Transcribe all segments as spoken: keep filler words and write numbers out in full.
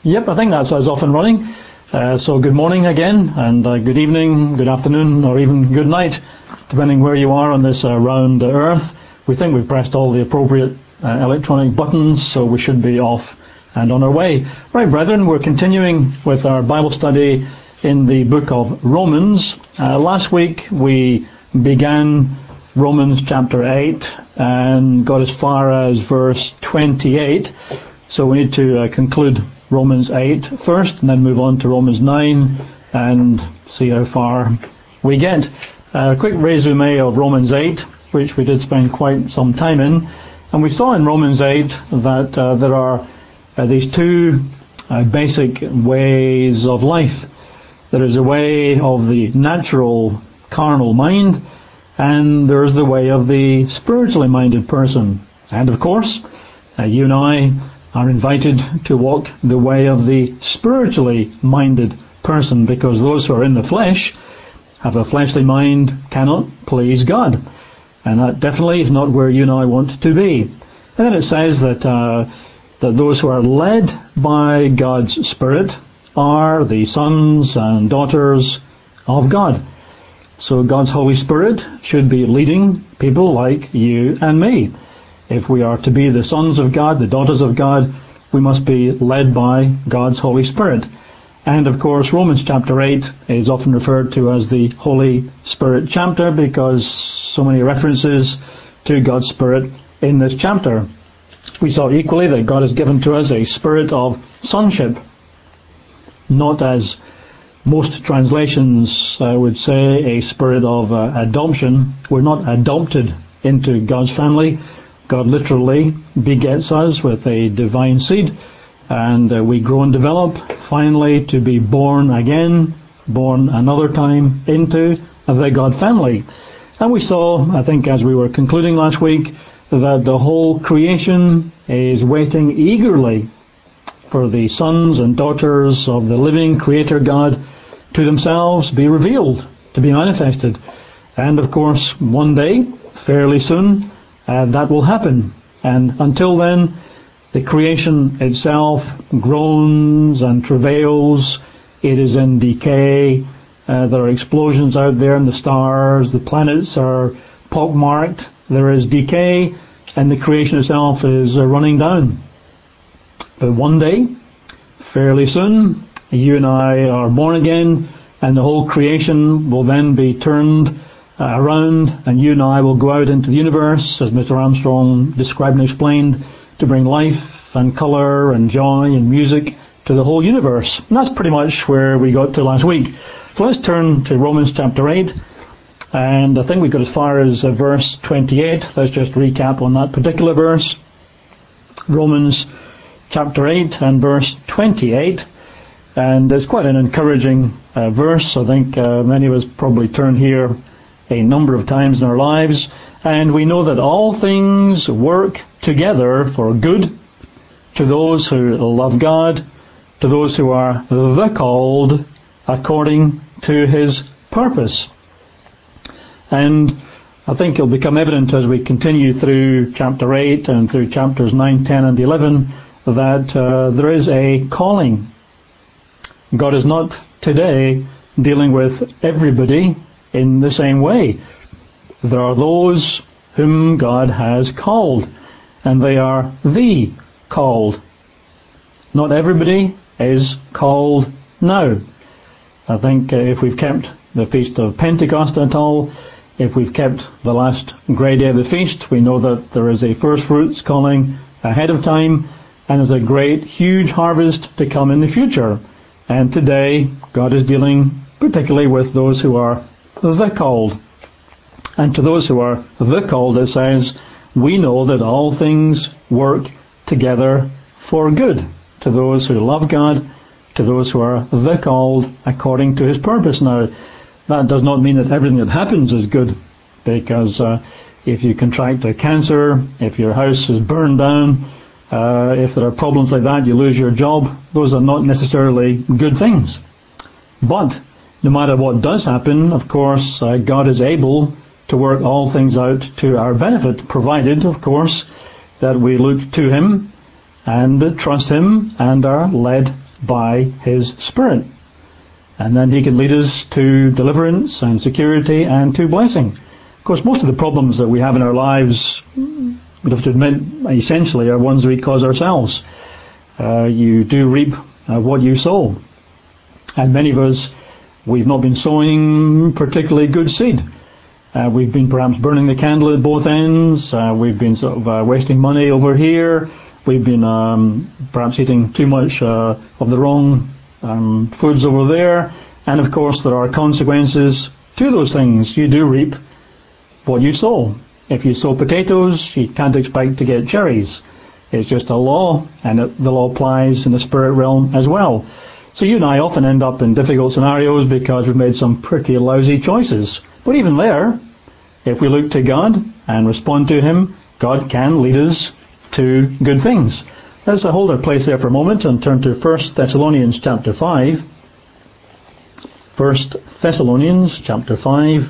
Yep, I think that's us off and running. Uh, so good morning again, and uh, good evening, good afternoon, or even good night, depending where you are on this uh, round earth. We think we've pressed all the appropriate uh, electronic buttons, so we should be off and on our way. Right, brethren, we're continuing with our Bible study in the book of Romans. Uh, last week we began Romans chapter eight and got as far as verse twenty-eight. So we need to uh, conclude Romans eight first, and then move on to Romans nine and see how far we get. Uh, a quick resume of Romans eight, which we did spend quite some time in. And we saw in Romans eight that uh, there are uh, these two uh, basic ways of life. There is a way of the natural carnal mind, and there is the way of the spiritually minded person. And of course, uh, you and I are invited to walk the way of the spiritually minded person, because those who are in the flesh, have a fleshly mind, cannot please God. And that definitely is not where you and I want to be. And then it says that uh, that those who are led by God's Spirit are the sons and daughters of God. So God's Holy Spirit should be leading people like you and me. If we are to be the sons of God, the daughters of God, we must be led by God's Holy Spirit. And of course, Romans chapter eight is often referred to as the Holy Spirit chapter, because so many references to God's Spirit in this chapter. We saw equally that God has given to us a spirit of sonship, not as most translations uh, would say, a spirit of uh, adoption. We're not adopted into God's family. God literally begets us with a divine seed, and uh, we grow and develop, finally to be born again, born another time into the God family. And we saw, I think as we were concluding last week, that the whole creation is waiting eagerly for the sons and daughters of the living Creator God to themselves be revealed, to be manifested. And of course, one day, fairly soon, Uh, that will happen. And until then, the creation itself groans and travails. It is in decay. Uh, there are explosions out there in the stars. The planets are pockmarked. There is decay, and the creation itself is uh, running down. But one day, fairly soon, you and I are born again, and the whole creation will then be turned Uh, around, and you and I will go out into the universe, as Mister Armstrong described and explained, to bring life and colour and joy and music to the whole universe. And that's pretty much where we got to last week. So let's turn to Romans chapter eight, and I think we got as far as uh, verse twenty-eight. Let's just recap on that particular verse. Romans chapter eight and verse twenty-eight. And it's quite an encouraging uh, verse. I think uh, many of us probably turn here a number of times in our lives, and we know that all things work together for good to those who love God, to those who are the called according to His purpose. And I think it'll become evident as we continue through chapter eight and through chapters nine, ten and eleven that uh, there is a calling. God is not today dealing with everybody in the same way. There are those whom God has called, and they are the called. Not everybody is called now. I think uh, if we've kept the Feast of Pentecost at all, if we've kept the last great day of the feast, we know that there is a first fruits calling ahead of time, and there's a great, huge harvest to come in the future. And today, God is dealing particularly with those who are the called. And to those who are the called, it says, we know that all things work together for good to those who love God, to those who are the called according to His purpose. Now, that does not mean that everything that happens is good, because uh, if you contract a cancer, if your house is burned down, uh, if there are problems like that, you lose your job, those are not necessarily good things. But no matter what does happen, of course, uh, God is able to work all things out to our benefit, provided, of course, that we look to Him and trust Him and are led by His Spirit. And then He can lead us to deliverance and security and to blessing. Of course, most of the problems that we have in our lives, we have to admit, essentially are ones we cause ourselves. Uh, you do reap uh, what you sow. And many of us, we've not been sowing particularly good seed. Uh, we've been perhaps burning the candle at both ends. Uh, we've been sort of uh, wasting money over here. We've been um, perhaps eating too much uh, of the wrong um, foods over there. And of course, there are consequences to those things. You do reap what you sow. If you sow potatoes, you can't expect to get cherries. It's just a law, and it, the law applies in the spirit realm as well. So you and I often end up in difficult scenarios because we've made some pretty lousy choices. But even there, if we look to God and respond to Him, God can lead us to good things. Let's hold our place there for a moment and turn to First Thessalonians chapter five. First Thessalonians chapter five.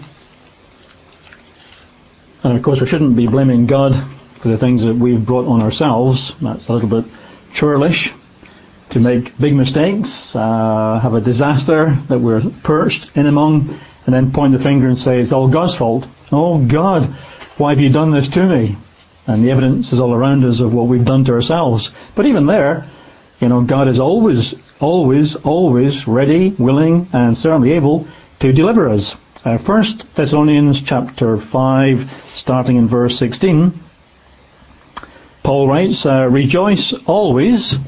And of course we shouldn't be blaming God for the things that we've brought on ourselves. That's a little bit churlish. To make big mistakes, uh, have a disaster that we're perched in among, and then point the finger and say, it's all God's fault. Oh God, why have you done this to me? And the evidence is all around us of what we've done to ourselves. But even there, you know, God is always, always, always ready, willing, and certainly able to deliver us. Uh, First Thessalonians chapter five, starting in verse sixteen, Paul writes, uh, rejoice always.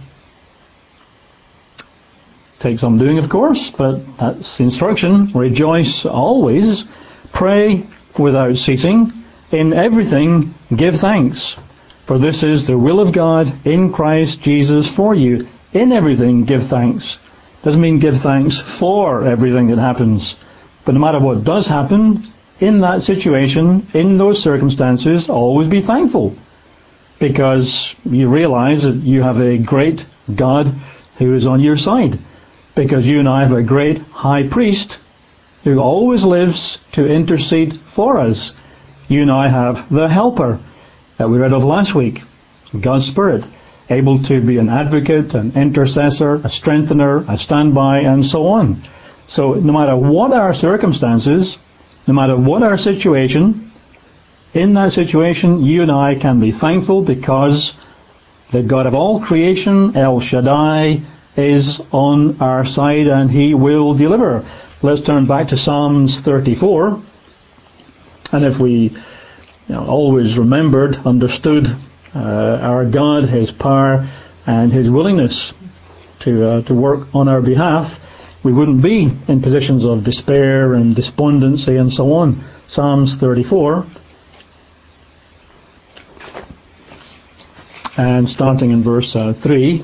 Takes some doing, of course, but that's the instruction. Rejoice always. Pray without ceasing. In everything give thanks. For this is the will of God in Christ Jesus for you. In everything give thanks. Doesn't mean give thanks for everything that happens. But no matter what does happen, in that situation, in those circumstances, always be thankful. Because you realize that you have a great God who is on your side. Because you and I have a great high priest who always lives to intercede for us. You and I have the helper that we read of last week, God's Spirit, able to be an advocate, an intercessor, a strengthener, a standby, and so on. So no matter what our circumstances, no matter what our situation, in that situation you and I can be thankful because the God of all creation, El Shaddai, is on our side and He will deliver. Let's turn back to Psalms thirty-four. And if we you know, always remembered, understood uh, our God, His power and His willingness to uh, to work on our behalf, we wouldn't be in positions of despair and despondency and so on. Psalms thirty-four. And starting in verse uh, three.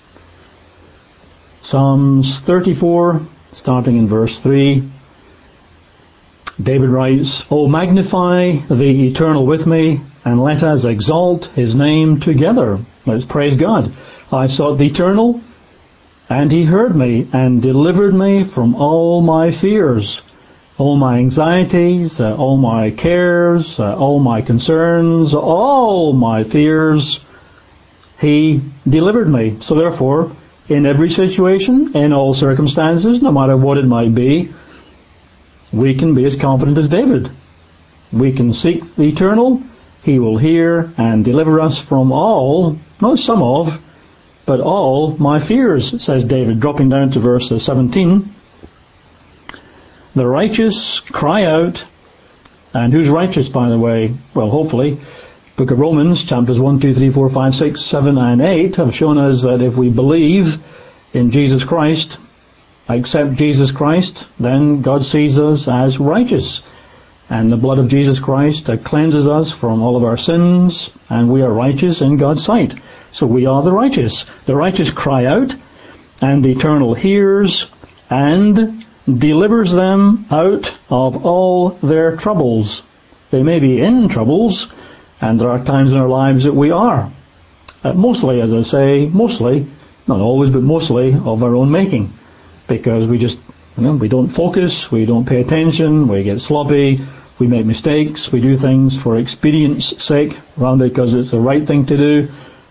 Psalms thirty-four, starting in verse three. David writes, O magnify the Eternal with me, and let us exalt His name together. Let's praise God. I sought the Eternal, and He heard me, and delivered me from all my fears, all my anxieties, uh, all my cares, uh, all my concerns, all my fears. He delivered me. So therefore, in every situation, in all circumstances, no matter what it might be, we can be as confident as David. We can seek the Eternal. He will hear and deliver us from all, not some of, but all my fears, says David, dropping down to verse seventeen. The righteous cry out, and who's righteous, by the way? Well, hopefully, Book of Romans, chapters one, two, three, four, five, six, seven, and eight have shown us that if we believe in Jesus Christ, accept Jesus Christ, then God sees us as righteous. And the blood of Jesus Christ cleanses us from all of our sins, and we are righteous in God's sight. So we are the righteous. The righteous cry out, and the Eternal hears and delivers them out of all their troubles. They may be in troubles, and there are times in our lives that we are. Uh, mostly, as I say, mostly, not always, but mostly of our own making. Because we just, you know, we don't focus, we don't pay attention, we get sloppy, we make mistakes, we do things for expedience sake, rather because it's the right thing to do,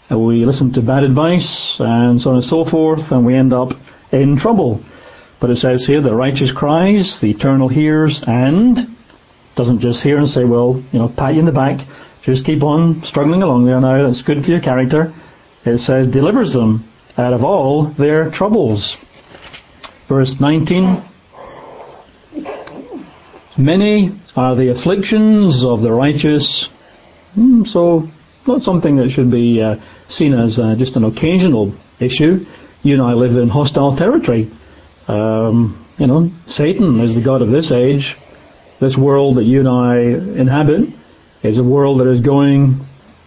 uh, we listen to bad advice, and so on and so forth, and we end up in trouble. But it says here, the righteous cries, the Eternal hears, and doesn't just hear and say, well, you know, pat you in the back, just keep on struggling along there now, that's good for your character. It says, delivers them out of all their troubles. Verse nineteen, many are the afflictions of the righteous. Hmm, so, not something that should be uh, seen as uh, just an occasional issue. You and I live in hostile territory. Um, you know, Satan is the god of this age. This world that you and I inhabit is a world that is going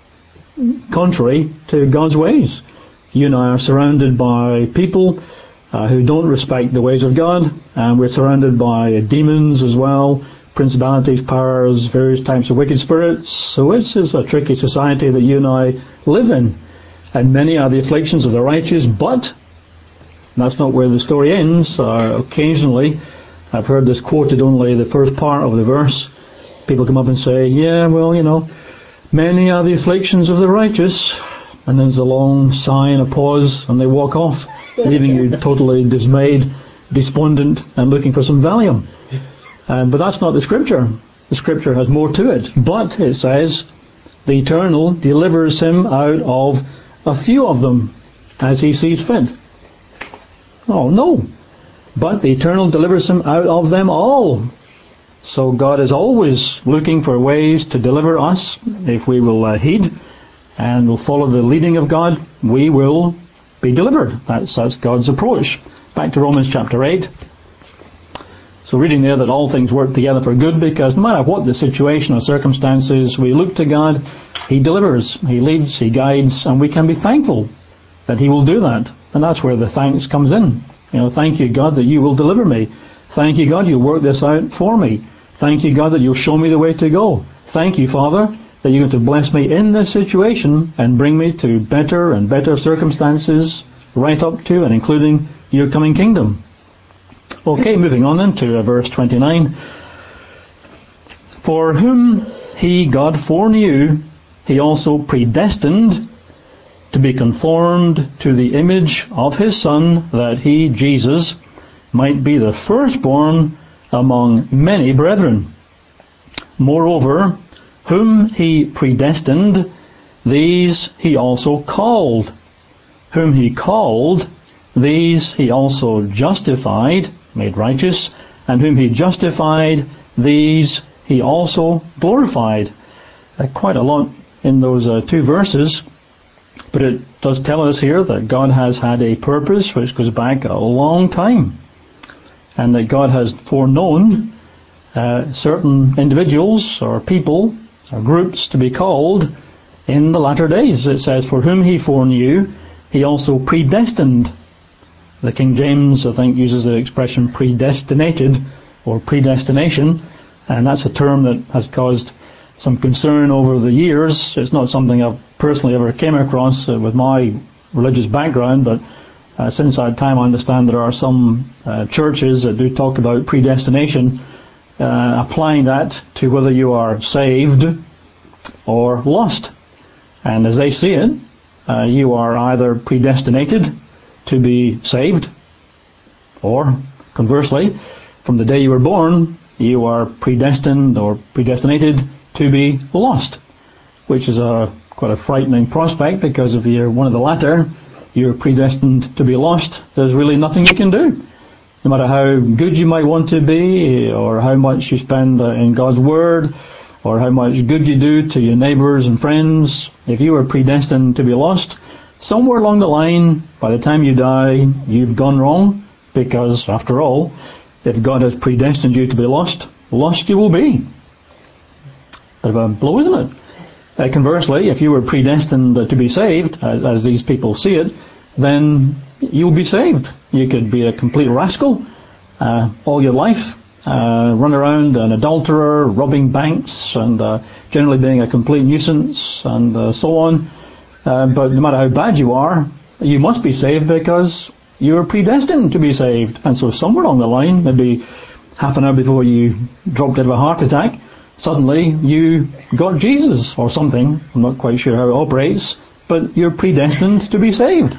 contrary to God's ways. You and I are surrounded by people uh, who don't respect the ways of God, and we're surrounded by demons as well, principalities, powers, various types of wicked spirits. So this is a tricky society that you and I live in. And many are the afflictions of the righteous, but that's not where the story ends. Uh, occasionally, I've heard this quoted only the first part of the verse. People come up and say, yeah, well, you know, many are the afflictions of the righteous. And there's a long sigh and a pause, and they walk off, leaving you totally dismayed, despondent, and looking for some Valium. Um, but that's not the Scripture. The Scripture has more to it. But, it says, the Eternal delivers him out of a few of them, as he sees fit. Oh, no. But the Eternal delivers him out of them all. So God is always looking for ways to deliver us. If we will uh, heed and will follow the leading of God, we will be delivered. That's, that's God's approach. Back to Romans chapter eight. So reading there that all things work together for good, because no matter what the situation or circumstances, we look to God, He delivers, He leads, He guides, and we can be thankful that He will do that. And that's where the thanks comes in. You know, thank you, God, that you will deliver me. Thank you, God, you'll work this out for me. Thank you, God, that you'll show me the way to go. Thank you, Father, that you're going to bless me in this situation and bring me to better and better circumstances right up to and including your coming kingdom. Okay, moving on then to uh, verse twenty-nine. For whom He, God, foreknew, He also predestined to be conformed to the image of His Son, that He, Jesus, might be the firstborn among many brethren. Moreover, whom He predestined, these He also called. Whom He called, these He also justified, made righteous, and whom He justified, these He also glorified. Uh, quite a lot in those uh, two verses. But it does tell us here that God has had a purpose which goes back a long time, and that God has foreknown uh, certain individuals or people or groups to be called in the latter days. It says, for whom He foreknew, He also predestined. The King James, I think, uses the expression predestinated or predestination, and that's a term that has caused some concern over the years. It's not something I've personally ever came across uh, with my religious background, but uh, since that time I understand there are some uh, churches that do talk about predestination, uh, applying that to whether you are saved or lost. And as they see it, uh, you are either predestinated to be saved, or conversely, from the day you were born, you are predestined or predestinated to be lost, which is a quite a frightening prospect, because if you're one of the latter, you're predestined to be lost. There's really nothing you can do. No matter how good you might want to be, or how much you spend in God's Word, or how much good you do to your neighbours and friends, if you are predestined to be lost, somewhere along the line, by the time you die, you've gone wrong, because, after all, if God has predestined you to be lost, lost you will be. Bit of a blow, isn't it? Uh, conversely, if you were predestined uh, to be saved, as, as these people see it, then you'll be saved. You could be a complete rascal uh, all your life, uh, run around an adulterer, robbing banks, and uh, generally being a complete nuisance, and uh, so on. Uh, but no matter how bad you are, you must be saved because you are predestined to be saved. And so somewhere along the line, maybe half an hour before you dropped out of a heart attack, suddenly you got Jesus or something. I'm not quite sure how it operates, but you're predestined to be saved.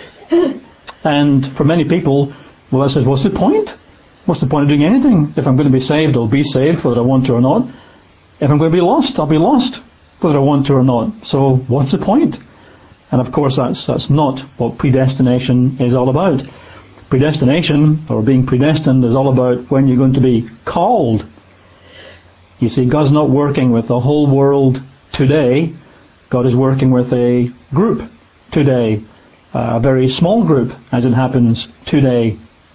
And for many people, well, that says, what's the point? What's the point of doing anything? If I'm going to be saved, I'll be saved, whether I want to or not. If I'm going to be lost, I'll be lost, whether I want to or not. So what's the point? And of course, that's that's not what predestination is all about. Predestination, or being predestined, is all about when you're going to be called. You see, God's not working with the whole world today. God is working with a group today, a very small group, as it happens today.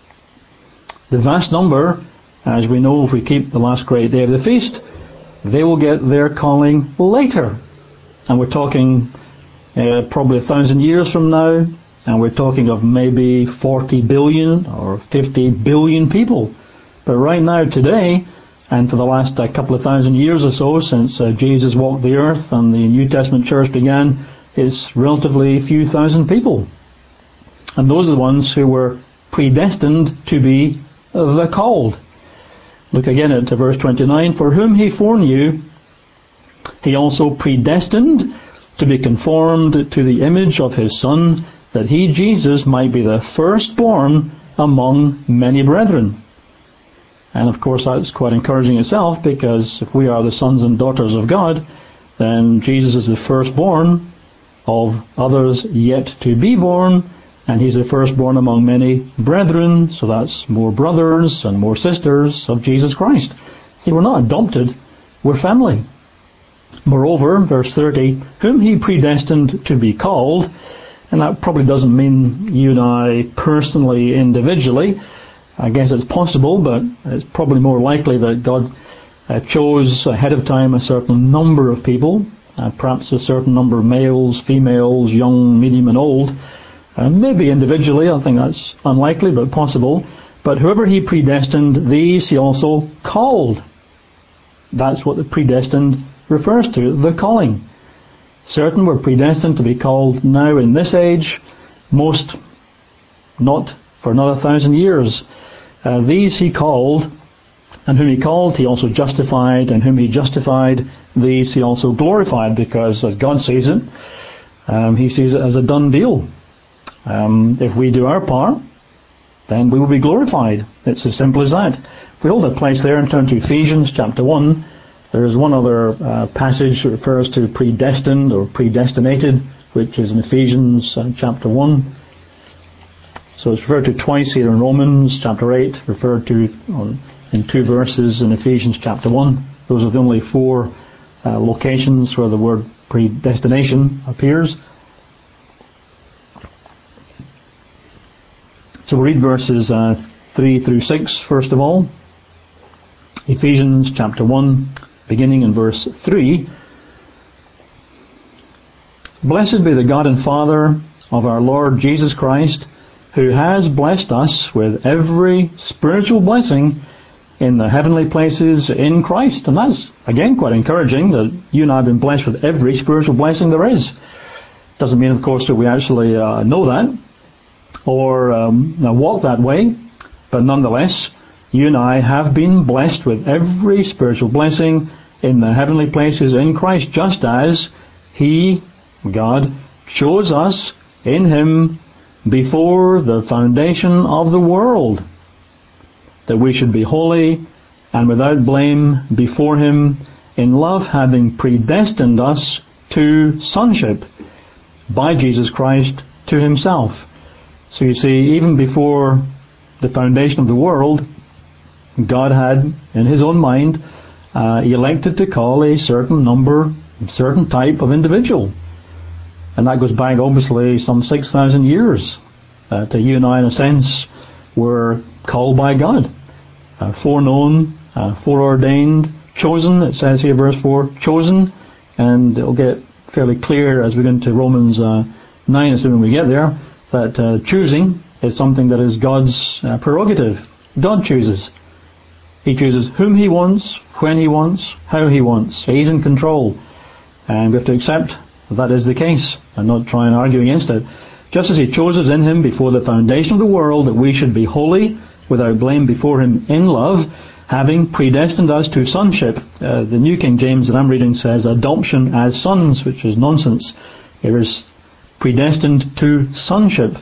The vast number, as we know if we keep the last great day of the feast, they will get their calling later. And we're talking uh, probably a thousand years from now, and we're talking of maybe forty billion or fifty billion people. But right now, today, and for the last uh, couple of thousand years or so, since uh, Jesus walked the earth and the New Testament church began, it's relatively few thousand people. And those are the ones who were predestined to be the called. Look again at verse twenty-nine. For whom he foreknew, he also predestined to be conformed to the image of his Son, that he, Jesus, might be the firstborn among many brethren. And of course that's quite encouraging itself, because if we are the sons and daughters of God, then Jesus is the firstborn of others yet to be born, and he's the firstborn among many brethren, so that's more brothers and more sisters of Jesus Christ. See, we're not adopted, we're family. Moreover, verse thirty, whom he predestined to be called, and that probably doesn't mean you and I personally, individually. I guess it's possible, but it's probably more likely that God uh, chose ahead of time a certain number of people, uh, perhaps a certain number of males, females, young, medium and old. Uh, maybe individually, I think that's unlikely, but possible. But whoever he predestined, these he also called. That's what the predestined refers to, the calling. Certain were predestined to be called now in this age, most not for another thousand years. Uh, these he called, and whom he called he also justified, and whom he justified, these he also glorified, because as God sees it, um, he sees it as a done deal. Um, if we do our part, then we will be glorified. It's as simple as that. If we hold a place there and turn to Ephesians chapter one, there is one other uh, passage that refers to predestined or predestinated, which is in Ephesians uh, chapter one. So it's referred to twice here in Romans chapter eight, referred to on, in two verses in Ephesians chapter one. Those are the only four uh, locations where the word predestination appears. So we'll read verses uh, three through six first of all. Ephesians chapter one, beginning in verse three. Blessed be the God and Father of our Lord Jesus Christ, who has blessed us with every spiritual blessing in the heavenly places in Christ. And that's, again, quite encouraging that you and I have been blessed with every spiritual blessing there is. Doesn't mean, of course, that we actually uh, know that or um, walk that way, but nonetheless, you and I have been blessed with every spiritual blessing in the heavenly places in Christ, just as He, God, chose us in Him before the foundation of the world, that we should be holy and without blame before Him in love, having predestined us to sonship by Jesus Christ to Himself. So you see, even before the foundation of the world, God had, in His own mind, uh, elected to call a certain number, a certain type of individual. And that goes back, obviously, some six thousand years. Uh, to you and I, in a sense, were called by God. Uh, foreknown, uh, foreordained, chosen, it says here, verse four, chosen. And it'll get fairly clear as we get into Romans uh, nine, assuming we get there, that uh, choosing is something that is God's uh, prerogative. God chooses. He chooses whom He wants, when He wants, how He wants. He's in control. And we have to accept that is the case and not try and argue against it. Just as He chose us in Him before the foundation of the world, that we should be holy, without blame before Him in love, having predestined us to sonship. Uh, the New King James that I'm reading says adoption as sons, which is nonsense. There is predestined to sonship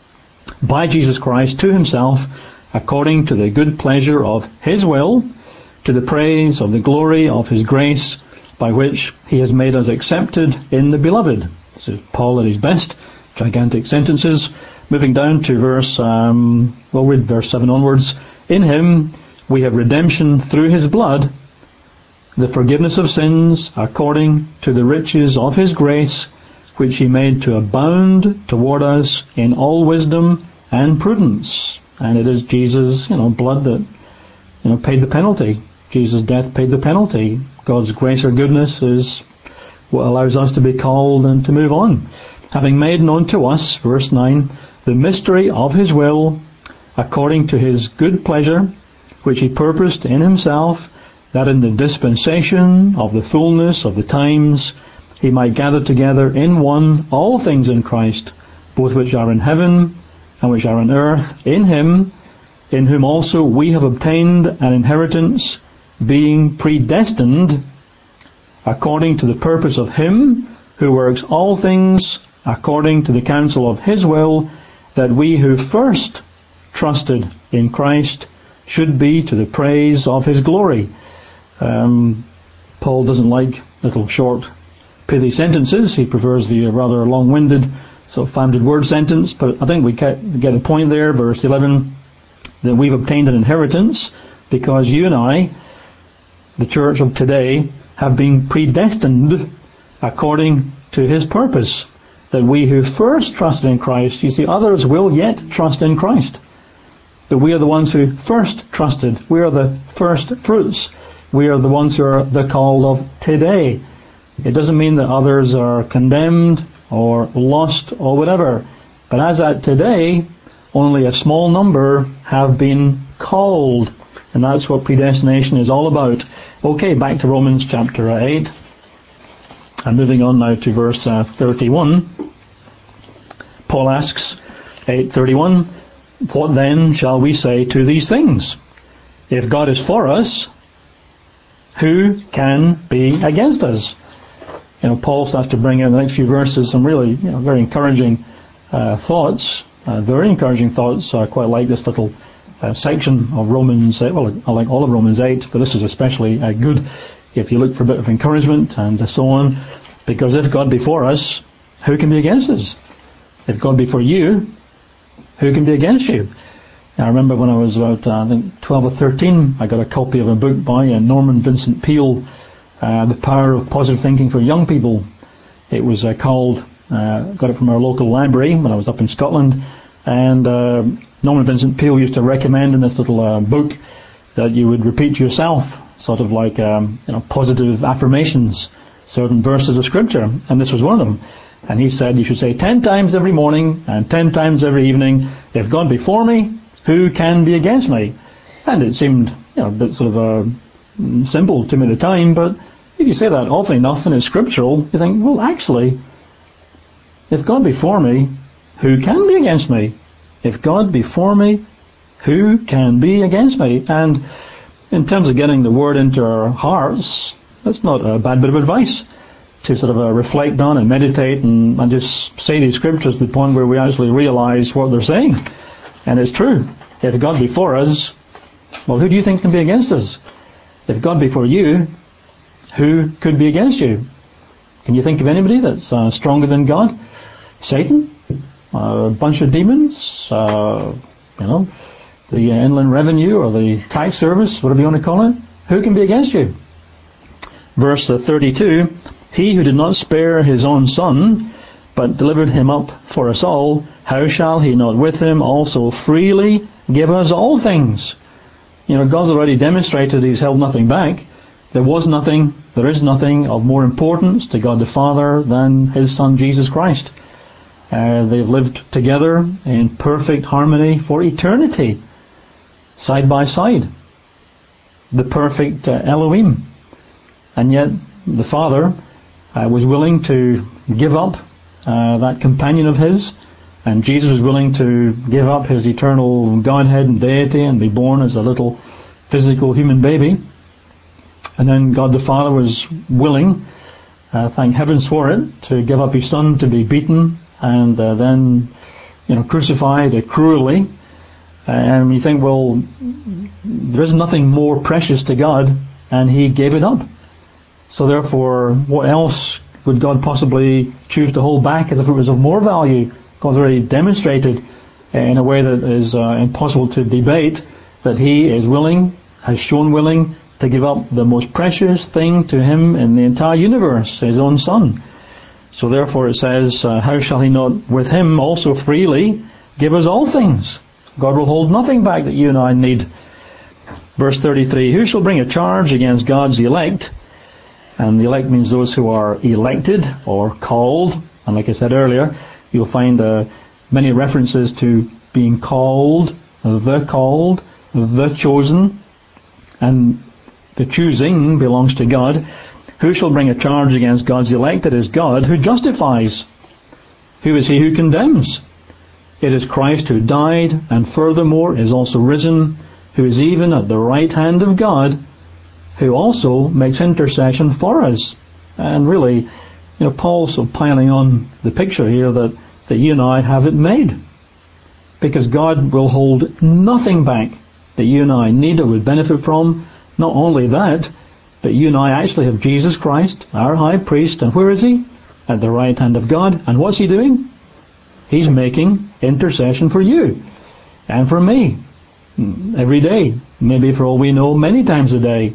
by Jesus Christ to himself, according to the good pleasure of his will, to the praise of the glory of his grace, by which he has made us accepted in the beloved. This is Paul at his best. Gigantic sentences. Moving down to verse, um, well, read verse seven onwards. In him we have redemption through his blood, the forgiveness of sins, according to the riches of his grace, which he made to abound toward us in all wisdom and prudence. And it is Jesus, you know, blood that, you know, paid the penalty. Jesus' death paid the penalty. God's grace or goodness is what allows us to be called and to move on. Having made known to us, verse nine, the mystery of his will, according to his good pleasure, which he purposed in himself, that in the dispensation of the fullness of the times he might gather together in one all things in Christ, both which are in heaven and which are on earth, in him, in whom also we have obtained an inheritance, being predestined according to the purpose of him who works all things according to the counsel of his will, that we who first trusted in Christ should be to the praise of his glory. Um, Paul doesn't like little short pithy sentences. He prefers the rather long-winded sort of five hundred word sentence, but I think we get, get the point there. Verse eleven, that we've obtained an inheritance because you and I, the church of today, have been predestined according to his purpose, that we who first trusted in Christ, you see, others will yet trust in Christ, but we are the ones who first trusted. We are the first fruits. We are the ones who are the called of today. It doesn't mean that others are condemned or lost or whatever, but as at today, only a small number have been called, and that's what predestination is all about. Okay, back to Romans chapter eight. And moving on now to verse uh, thirty-one. Paul asks, eight thirty-one, what then shall we say to these things? If God is for us, who can be against us? You know, Paul starts to bring in the next few verses some really, you know, very encouraging uh, thoughts. Uh, very encouraging thoughts. I quite like this little uh, section of Romans eight. Well, I like all of Romans eight, but this is especially uh, good if you look for a bit of encouragement and so on. Because if God be for us, who can be against us? If God be for you, who can be against you? I remember when I was about, uh, I think, twelve or thirteen, I got a copy of a book by uh, Norman Vincent Peale, uh, The Power of Positive Thinking for Young People. It was uh, called, uh, got it from our local library when I was up in Scotland, and uh, Norman Vincent Peale used to recommend in this little uh, book that you would repeat to yourself, sort of like um, you know, positive affirmations, certain verses of Scripture, and this was one of them. And he said you should say ten times every morning and ten times every evening, if God be for me, who can be against me? And it seemed, you know, a bit sort of uh, simple to me at the time, but if you say that often enough and it's scriptural, you think, well, actually, if God be for me, who can be against me? If God be for me, who can be against me? And in terms of getting the word into our hearts, that's not a bad bit of advice to sort of uh, reflect on and meditate and, and just say these scriptures to the point where we actually realize what they're saying. And it's true. If God be for us, well, who do you think can be against us? If God be for you, who could be against you? Can you think of anybody that's uh, stronger than God? Satan? Uh, a bunch of demons? Uh, you know, the Inland Revenue or the Tax Service, whatever you want to call it? Who can be against you? Verse uh, thirty-two, he who did not spare his own son, but delivered him up for us all, how shall he not with him also freely give us all things? You know, God's already demonstrated he's held nothing back. There was nothing, there is nothing of more importance to God the Father than his Son Jesus Christ. Uh, they've lived together in perfect harmony for eternity, side by side. The perfect uh, Elohim. And yet the Father uh, was willing to give up uh, that companion of his, and Jesus was willing to give up his eternal Godhead and deity and be born as a little physical human baby. And then God the Father was willing, uh, thank heavens for it, to give up his Son to be beaten and uh, then, you know, crucified uh, cruelly. And you think, well, there is nothing more precious to God, and he gave it up. So therefore, what else would God possibly choose to hold back as if it was of more value? God's already demonstrated in a way that is uh, impossible to debate that he is willing, has shown willing, to give up the most precious thing to him in the entire universe, his own Son. So therefore it says, uh, how shall he not with him also freely give us all things? God will hold nothing back that you and I need. Verse thirty-three, who shall bring a charge against God's elect? And the elect means those who are elected or called. And like I said earlier, you'll find uh, many references to being called, the called, the chosen, and the choosing belongs to God. Who shall bring a charge against God's elect? It is God who justifies. Who is he who condemns? It is Christ who died and furthermore is also risen, who is even at the right hand of God, who also makes intercession for us. And really, you know, Paul's so piling on the picture here that, that you and I have it made. Because God will hold nothing back that you and I need or would benefit from. Not only that, but you and I actually have Jesus Christ, our high priest, and where is he? At the right hand of God. And what's he doing? He's making intercession for you and for me every day. Maybe for all we know, many times a day.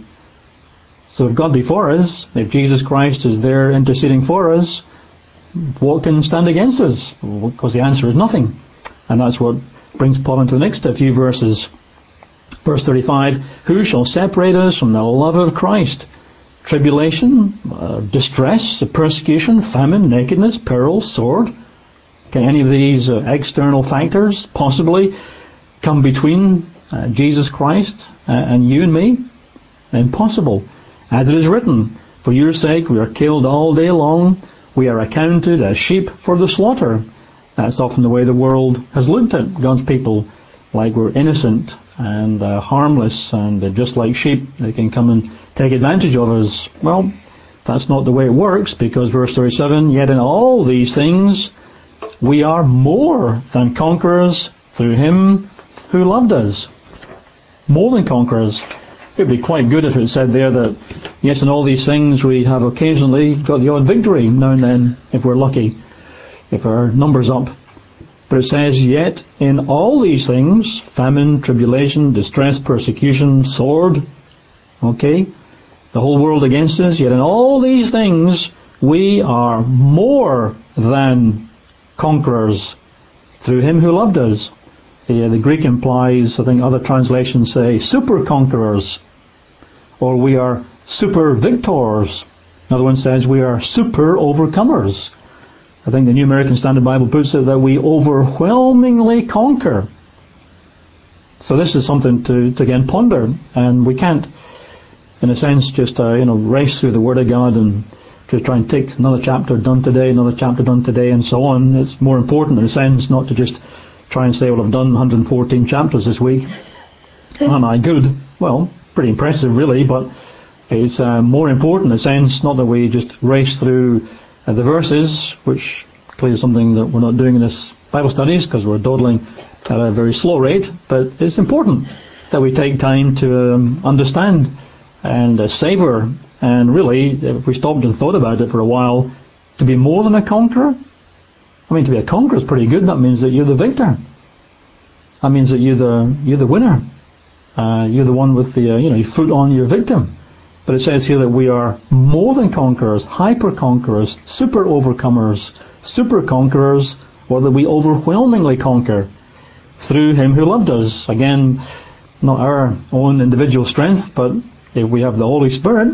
So if God be for us, if Jesus Christ is there interceding for us, what can stand against us? Because the answer is nothing. And that's what brings Paul into the next few verses. Verse thirty-five, who shall separate us from the love of Christ? Tribulation, uh, distress, persecution, famine, nakedness, peril, sword. Can any of these uh, external factors possibly come between uh, Jesus Christ uh, and you and me? Impossible. As it is written, for your sake we are killed all day long, we are accounted as sheep for the slaughter. That's often the way the world has looked at God's people, like we're innocent and uh, harmless, and uh, just like sheep, they can come and take advantage of us. Well, that's not the way it works, because verse thirty-seven, yet in all these things we are more than conquerors through him who loved us. More than conquerors. It would be quite good if it said there that, yes, in all these things we have occasionally got the odd victory now and then, if we're lucky, if our number's up. But it says, yet in all these things, famine, tribulation, distress, persecution, sword, okay, the whole world against us, yet in all these things we are more than conquerors through him who loved us. The, uh, the Greek implies, I think other translations say, super conquerors, or we are super victors. Another one says we are super overcomers. I think the New American Standard Bible puts it that we overwhelmingly conquer. So this is something to, to again ponder, and we can't, in a sense, just uh, you know race through the Word of God and just try and take another chapter done today, another chapter done today, and so on. It's more important, in a sense, not to just try and say, well, I've done one hundred fourteen chapters this week. Aren't I good? Well, pretty impressive, really, but it's uh, more important, in a sense, not that we just race through uh, the verses, which clearly is something that we're not doing in this Bible studies, because we're dawdling at a very slow rate, but it's important that we take time to um, understand and uh, savour. And really, if we stopped and thought about it for a while, to be more than a conqueror, I mean, to be a conqueror is pretty good. That means that you're the victor. That means that you're the you're the winner. Uh, you're the one with the uh, you know your foot on your victim. But it says here that we are more than conquerors, hyper conquerors, super overcomers, super conquerors, or that we overwhelmingly conquer through him who loved us. Again, not our own individual strength, but if we have the Holy Spirit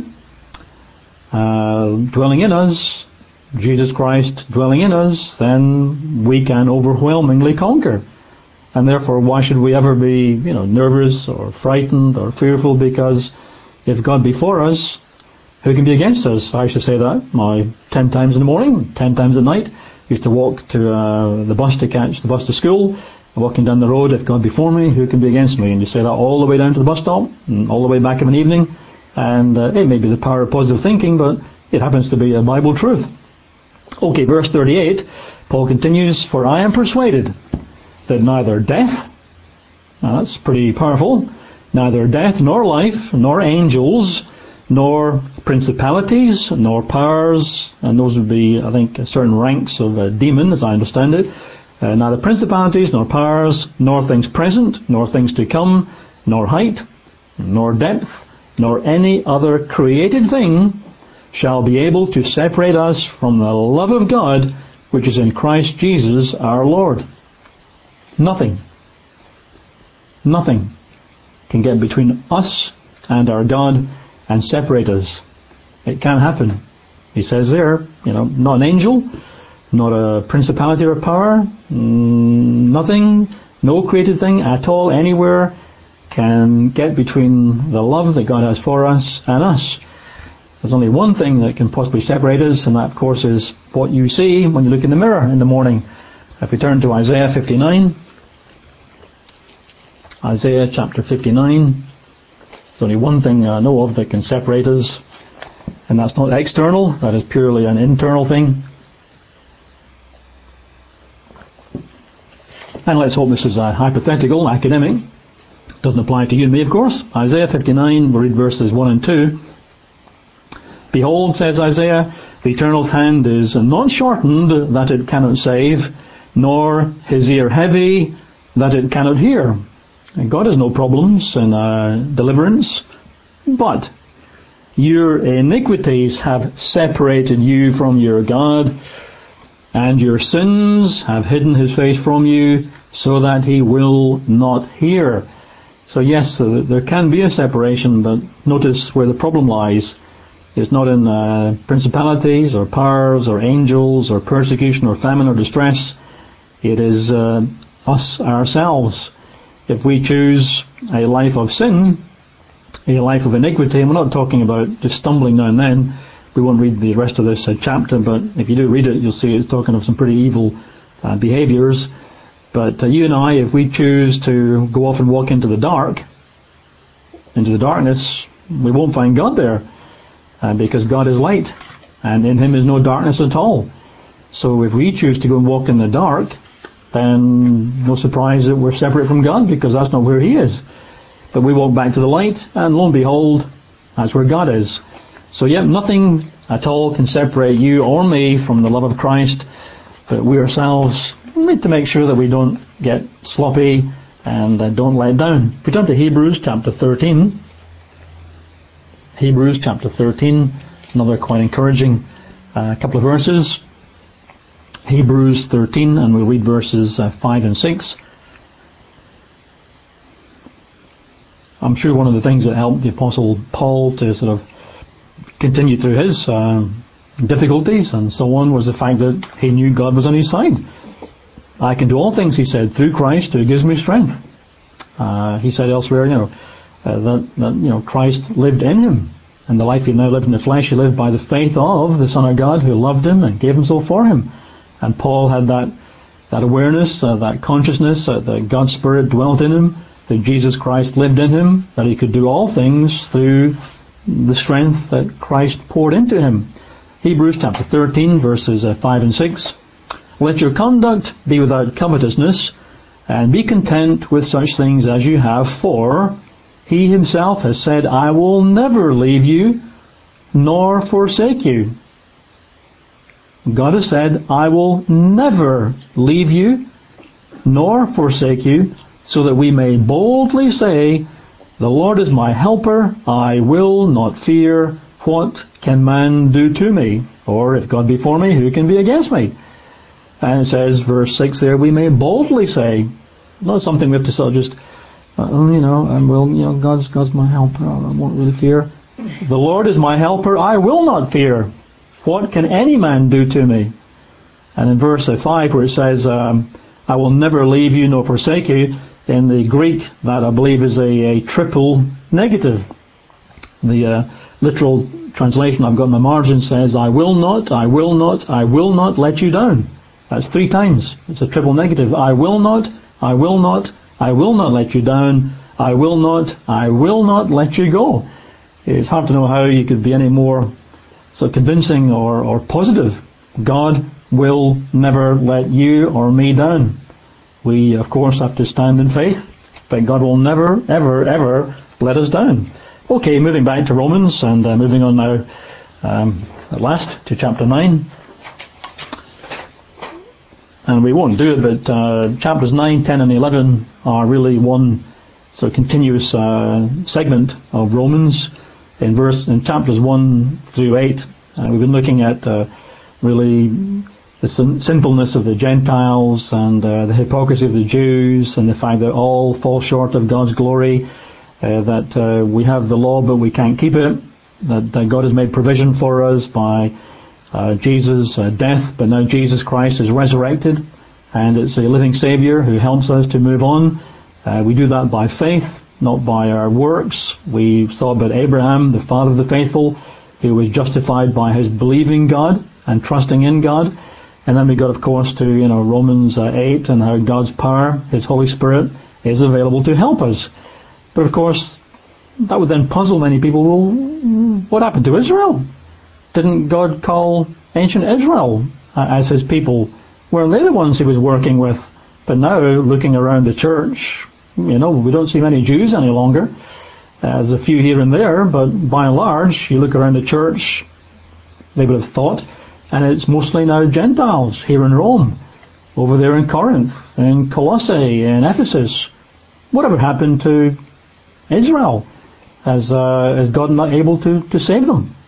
uh, dwelling in us, Jesus Christ dwelling in us, then we can overwhelmingly conquer. And therefore, why should we ever be, you know, nervous or frightened or fearful? Because if God be for us, who can be against us? I used to say that my ten times in the morning, ten times at night. Used to walk to uh, the bus to catch the bus to school. Walking down the road, if God be for me, who can be against me? And you say that all the way down to the bus stop, and all the way back of an evening. And uh, it may be the power of positive thinking, but it happens to be a Bible truth. Okay, verse thirty-eight. Paul continues, "For I am persuaded that neither death," now that's pretty powerful, "neither death nor life, nor angels, nor principalities, nor powers," and those would be, I think, certain ranks of a demon, as I understand it, uh, "neither principalities, nor powers, nor things present, nor things to come, nor height, nor depth, nor any other created thing shall be able to separate us from the love of God which is in Christ Jesus our Lord." Nothing, nothing can get between us and our God and separate us. It can't happen. He says there, you know, not an angel, not a principality or power, nothing, no created thing at all, anywhere, can get between the love that God has for us and us. There's only one thing that can possibly separate us, and that, of course, is what you see when you look in the mirror in the morning. If we turn to Isaiah fifty-nine, Isaiah chapter fifty-nine, there's only one thing I know of that can separate us, and that's not external, that is purely an internal thing. And let's hope this is a hypothetical, academic. Doesn't apply to you and me, of course. Isaiah fifty-nine, we'll read verses one and two. "Behold," says Isaiah, "the Eternal's hand is not shortened that it cannot save, nor his ear heavy that it cannot hear." And God has no problems in uh, deliverance, but your iniquities have separated you from your God, and your sins have hidden his face from you, so that he will not hear. So yes, there can be a separation, but notice where the problem lies. It's not in uh, principalities or powers or angels or persecution or famine or distress. It is uh, us ourselves. If we choose a life of sin, a life of iniquity, and we're not talking about just stumbling now and then. We won't read the rest of this uh, chapter, but if you do read it, you'll see it's talking of some pretty evil uh, behaviours. But uh, you and I, if we choose to go off and walk into the dark, into the darkness, we won't find God there. Uh, because God is light, and in him is no darkness at all. So if we choose to go and walk in the dark, then no surprise that we're separate from God, because that's not where he is. But we walk back to the light, and lo and behold, that's where God is. So yet nothing at all can separate you or me from the love of Christ, but we ourselves need to make sure that we don't get sloppy and uh, don't let down. If we turn to Hebrews chapter thirteen, Hebrews chapter thirteen, another quite encouraging uh, couple of verses. Hebrews thirteen, and we'll read verses uh, five and six. I'm sure one of the things that helped the Apostle Paul to sort of continue through his uh, difficulties and so on was the fact that he knew God was on his side. "I can do all things," he said, "through Christ who gives me strength." Uh, he said elsewhere, you know, Uh, that, that you know Christ lived in him, and the life he now lived in the flesh, he lived by the faith of the Son of God who loved him and gave himself for him. And Paul had that that awareness, uh, that consciousness uh, that God's Spirit dwelt in him, that Jesus Christ lived in him, that he could do all things through the strength that Christ poured into him. Hebrews chapter thirteen, verses uh, five and six. "Let your conduct be without covetousness, and be content with such things as you have, for he himself has said, I will never leave you nor forsake you." God has said, I will never leave you nor forsake you, so that we may boldly say, "The Lord is my helper, I will not fear. What can man do to me?" Or, "If God be for me, who can be against me?" And it says, verse six there, we may boldly say, not something we have to sort of just Uh, you know, and well, you know, God's God's my helper. I won't really fear. "The Lord is my helper. I will not fear. What can any man do to me?" And in verse five, where it says, um, "I will never leave you nor forsake you," in the Greek, that I believe is a, a triple negative. The uh, literal translation I've got in my margin says, "I will not, I will not, I will not let you down." That's three times. It's a triple negative. I will not, I will not, I will not let you down. I will not, I will not let you go. It's hard to know how you could be any more so convincing or, or positive. God will never let you or me down. We, of course, have to stand in faith, but God will never, ever, ever let us down. Okay, moving back to Romans, and uh, moving on now um, at last to chapter nine. And we won't do it, but uh, chapters nine, ten and eleven are really one sort of continuous uh, segment of Romans. In verse, in chapters one through eight, uh, we've been looking at uh, really the sin- sinfulness of the Gentiles and uh, the hypocrisy of the Jews and the fact that all fall short of God's glory, uh, that uh, we have the law but we can't keep it, that uh, God has made provision for us by uh, Jesus' uh, death, but now Jesus Christ is resurrected and it's a living Saviour who helps us to move on. Uh, we do that by faith, not by our works. We saw about Abraham, the father of the faithful, who was justified by his believing God and trusting in God. And then we got, of course, to, you know, Romans uh, eight and how God's power, His Holy Spirit, is available to help us. But of course, that would then puzzle many people. Well, what happened to Israel? Didn't God call ancient Israel uh, as His people? Weren't they the ones He was working with? But now, looking around the church, you know, we don't see many Jews any longer. Uh, there's a few here and there, but by and large, you look around the church, they would have thought, and it's mostly now Gentiles here in Rome, over there in Corinth, in Colossae, in Ephesus. Whatever happened to Israel? Has, uh, is God not able to, to save them?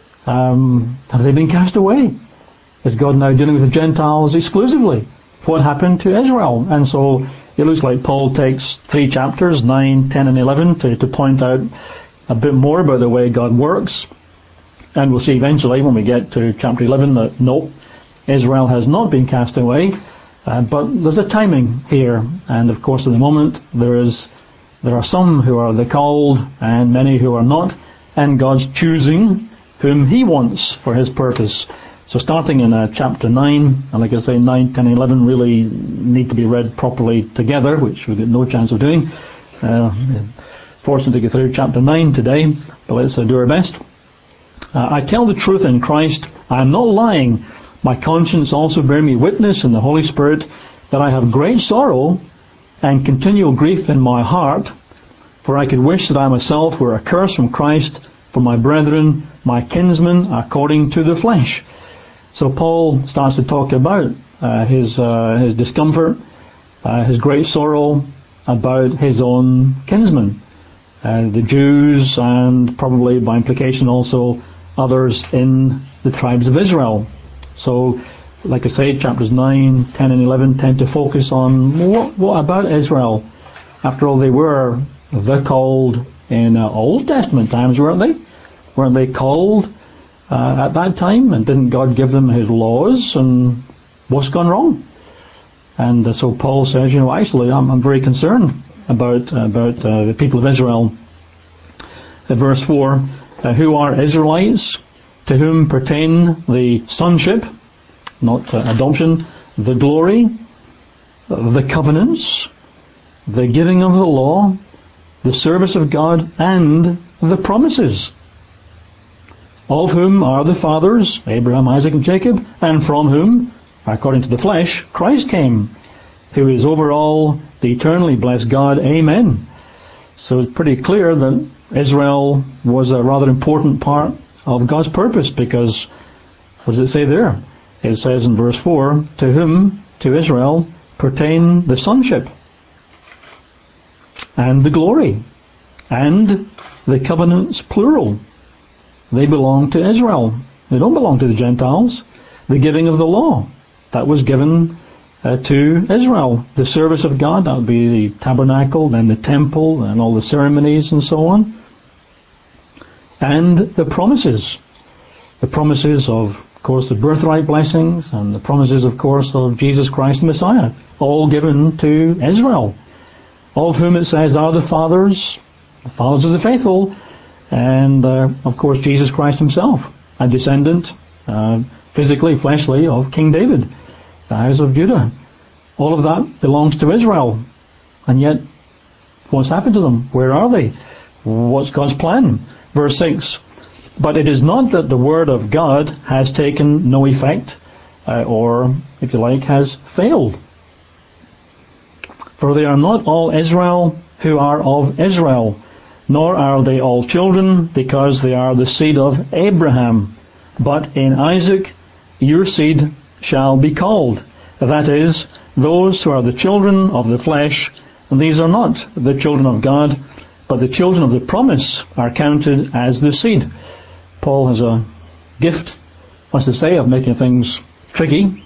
Um, have they been cast away? Is God now dealing with the Gentiles exclusively? What happened to Israel? And so it looks like Paul takes three chapters, nine, ten and eleven, to, to point out a bit more about the way God works. And we'll see eventually when we get to chapter eleven that no, Israel has not been cast away, uh, but there's a timing here. And of course at the moment there is there are some who are the called and many who are not, and God's choosing whom He wants for His purpose. So starting in uh, chapter nine, and like I say, nine, ten and eleven really need to be read properly together, which we've got no chance of doing. Uh, fortunate to get through chapter nine today, but let's uh, do our best. Uh, I tell the truth in Christ, I am not lying. My conscience also bear me witness in the Holy Spirit that I have great sorrow and continual grief in my heart, for I could wish that I myself were accursed from Christ for my brethren, my kinsmen, according to the flesh. So Paul starts to talk about uh, his uh, his discomfort, uh, his great sorrow about his own kinsmen, uh, the Jews, and probably by implication also others in the tribes of Israel. So, like I say, chapters nine, ten and eleven tend to focus on what, what about Israel? After all, they were the called in uh, Old Testament times, weren't they? Weren't they called uh, at that time? And didn't God give them His laws? And what's gone wrong? And uh, so Paul says, you know, actually, I'm, I'm very concerned about uh, about uh, the people of Israel. Uh, verse four. Uh, who are Israelites, to whom pertain the sonship, not uh, adoption, the glory, the covenants, the giving of the law, the service of God, and the promises, of whom are the fathers, Abraham, Isaac, and Jacob, and from whom, according to the flesh, Christ came, who is over all the eternally blessed God. Amen. So it's pretty clear that Israel was a rather important part of God's purpose, because what does it say there? It says in verse four, to whom, to Israel, pertain the sonship, and the glory, and the covenants, plural. They belong to Israel. They don't belong to the Gentiles. The giving of the law, that was given uh, to Israel. The service of God, that would be the tabernacle, then the temple, and all the ceremonies and so on. And the promises. The promises of, of course, the birthright blessings, and the promises, of course, of Jesus Christ the Messiah, all given to Israel, of whom it says are the fathers, the fathers of the faithful, and, uh, of course, Jesus Christ Himself, a descendant, uh, physically, fleshly, of King David, the house of Judah. All of that belongs to Israel. And yet, what's happened to them? Where are they? What's God's plan? Verse six, but it is not that the word of God has taken no effect, uh, or, if you like, has failed. For they are not all Israel who are of Israel, nor are they all children, because they are the seed of Abraham. But in Isaac your seed shall be called. That is, those who are the children of the flesh, and these are not the children of God, but the children of the promise are counted as the seed. Paul has a gift, wants to say, of making things tricky.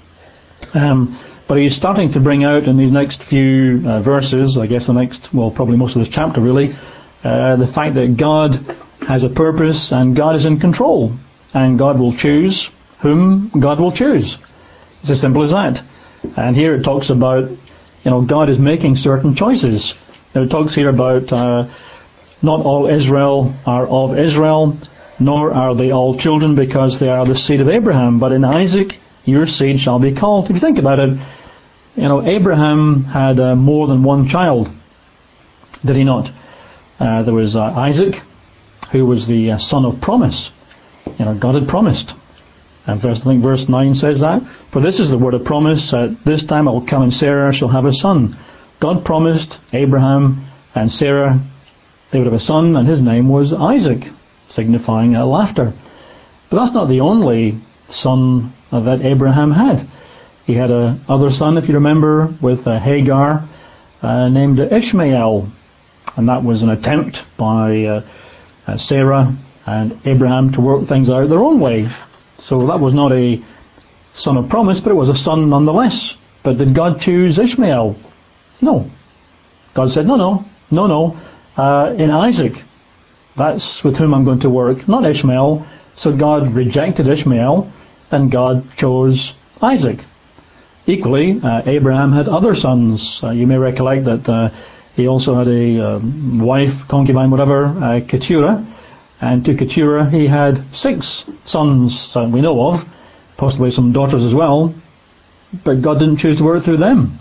Um, but he's starting to bring out in these next few uh, verses, I guess the next, well, probably most of this chapter really, uh, the fact that God has a purpose and God is in control. And God will choose whom God will choose. It's as simple as that. And here it talks about, you know, God is making certain choices. Now it talks here about uh, not all Israel are of Israel, nor are they all children, because they are the seed of Abraham. But in Isaac your seed shall be called. If you think about it, you know, Abraham had uh, more than one child, did he not? Uh, there was uh, Isaac, who was the uh, son of promise. You know, God had promised. And verse, I think verse nine says that. For this is the word of promise, at this time I will come and Sarah shall have a son. God promised Abraham and Sarah they would have a son, and his name was Isaac, signifying uh, laughter. But that's not the only son uh, that Abraham had. He had a other son, if you remember, with uh, Hagar, uh, named Ishmael. And that was an attempt by uh, uh, Sarah and Abraham to work things out their own way. So that was not a son of promise, but it was a son nonetheless. But did God choose Ishmael? No. God said, no, no, no, no. Uh, in Isaac, that's with whom I'm going to work, not Ishmael. So God rejected Ishmael, and God chose Isaac. Equally, uh, Abraham had other sons. Uh, you may recollect that uh, he also had a uh, wife, concubine, whatever, uh, Keturah. And to Keturah he had six sons that we know of, possibly some daughters as well. But God didn't choose to work through them.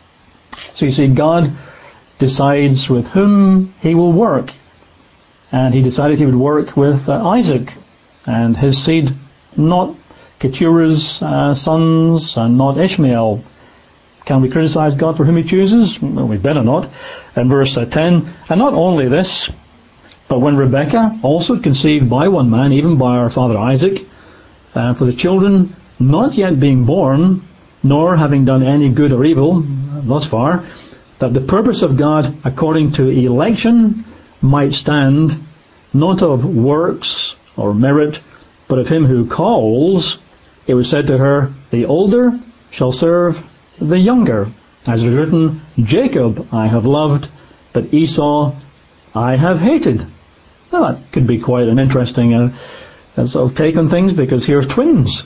So you see, God decides with whom he will work. And he decided he would work with uh, Isaac and his seed, not Keturah's uh, sons, and not Ishmael. Can we criticize God for whom he chooses? Well, we better not. And verse uh, ten, and not only this, but when Rebekah also conceived by one man, even by our father Isaac, uh, for the children not yet being born, nor having done any good or evil thus far, that the purpose of God according to election might stand, not of works or merit, but of him who calls, it was said to her, the older shall serve the younger. As it is written, Jacob I have loved, but Esau I have hated. Now that could be quite an interesting uh, sort of take on things, because here's twins.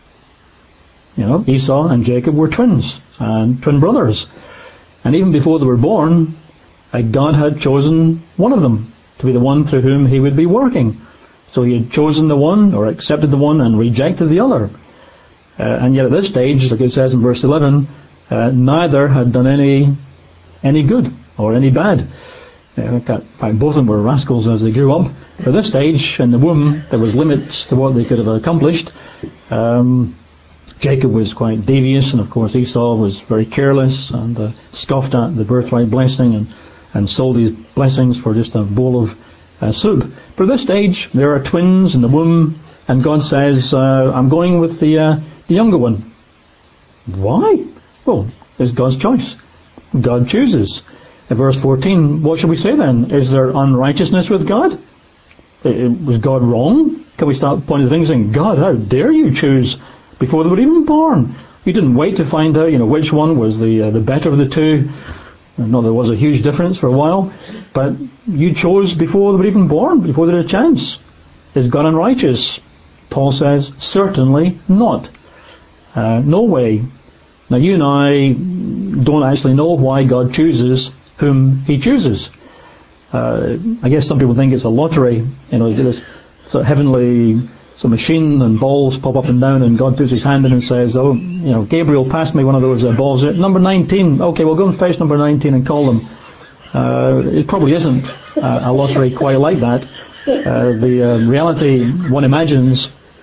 You know, Esau and Jacob were twins, and twin brothers. And even before they were born, uh, God had chosen one of them to be the one through whom he would be working. So he had chosen the one, or accepted the one, and rejected the other. Uh, and yet at this stage, like it says in verse eleven, uh, neither had done any any good or any bad. Uh, in fact, both of them were rascals as they grew up. At this stage, in the womb, there was limits to what they could have accomplished. Um, Jacob was quite devious, and of course Esau was very careless and uh, scoffed at the birthright blessing and, and sold his blessings for just a bowl of uh, soup. But at this stage, there are twins in the womb, and God says, uh, I'm going with the, uh, the younger one. Why? Well, it's God's choice. God chooses. In verse fourteen, what should we say then? Is there unrighteousness with God? Was God wrong? Can we start pointing the fingers saying, God, how dare you choose before they were even born? You didn't wait to find out, you know, which one was the uh, the better of the two. Not that there was a huge difference for a while, but you chose before they were even born, before they had a chance. Is God unrighteous? Paul says, certainly not. Uh, no way. Now you and I don't actually know why God chooses whom he chooses. Uh, I guess some people think it's a lottery, you know, this sort of heavenly sort of machine and balls pop up and down, and God puts his hand in and says, oh, you know, Gabriel passed me one of those uh, balls. Number nineteen, okay, we'll go and fetch number nineteen and call them. Uh, it probably isn't uh, a lottery quite like that. Uh, the uh, reality one imagines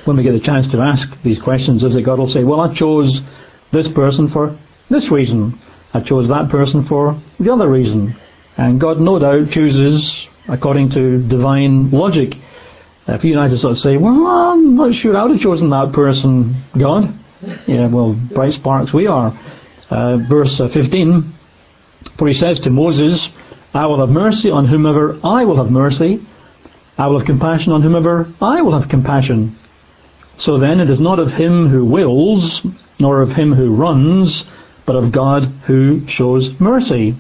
when we get a chance to ask these questions, is that God will say, well, I chose this person for this reason. I chose that person for the other reason. And God no doubt chooses according to divine logic. If you and I just sort of say, well, I'm not sure I would have chosen that person, God. Yeah, well, bright sparks we are. Uh, verse fifteen, for he says to Moses, I will have mercy on whomever I will have mercy. I will have compassion on whomever I will have compassion. So then it is not of him who wills, nor of him who runs, but of God who shows mercy.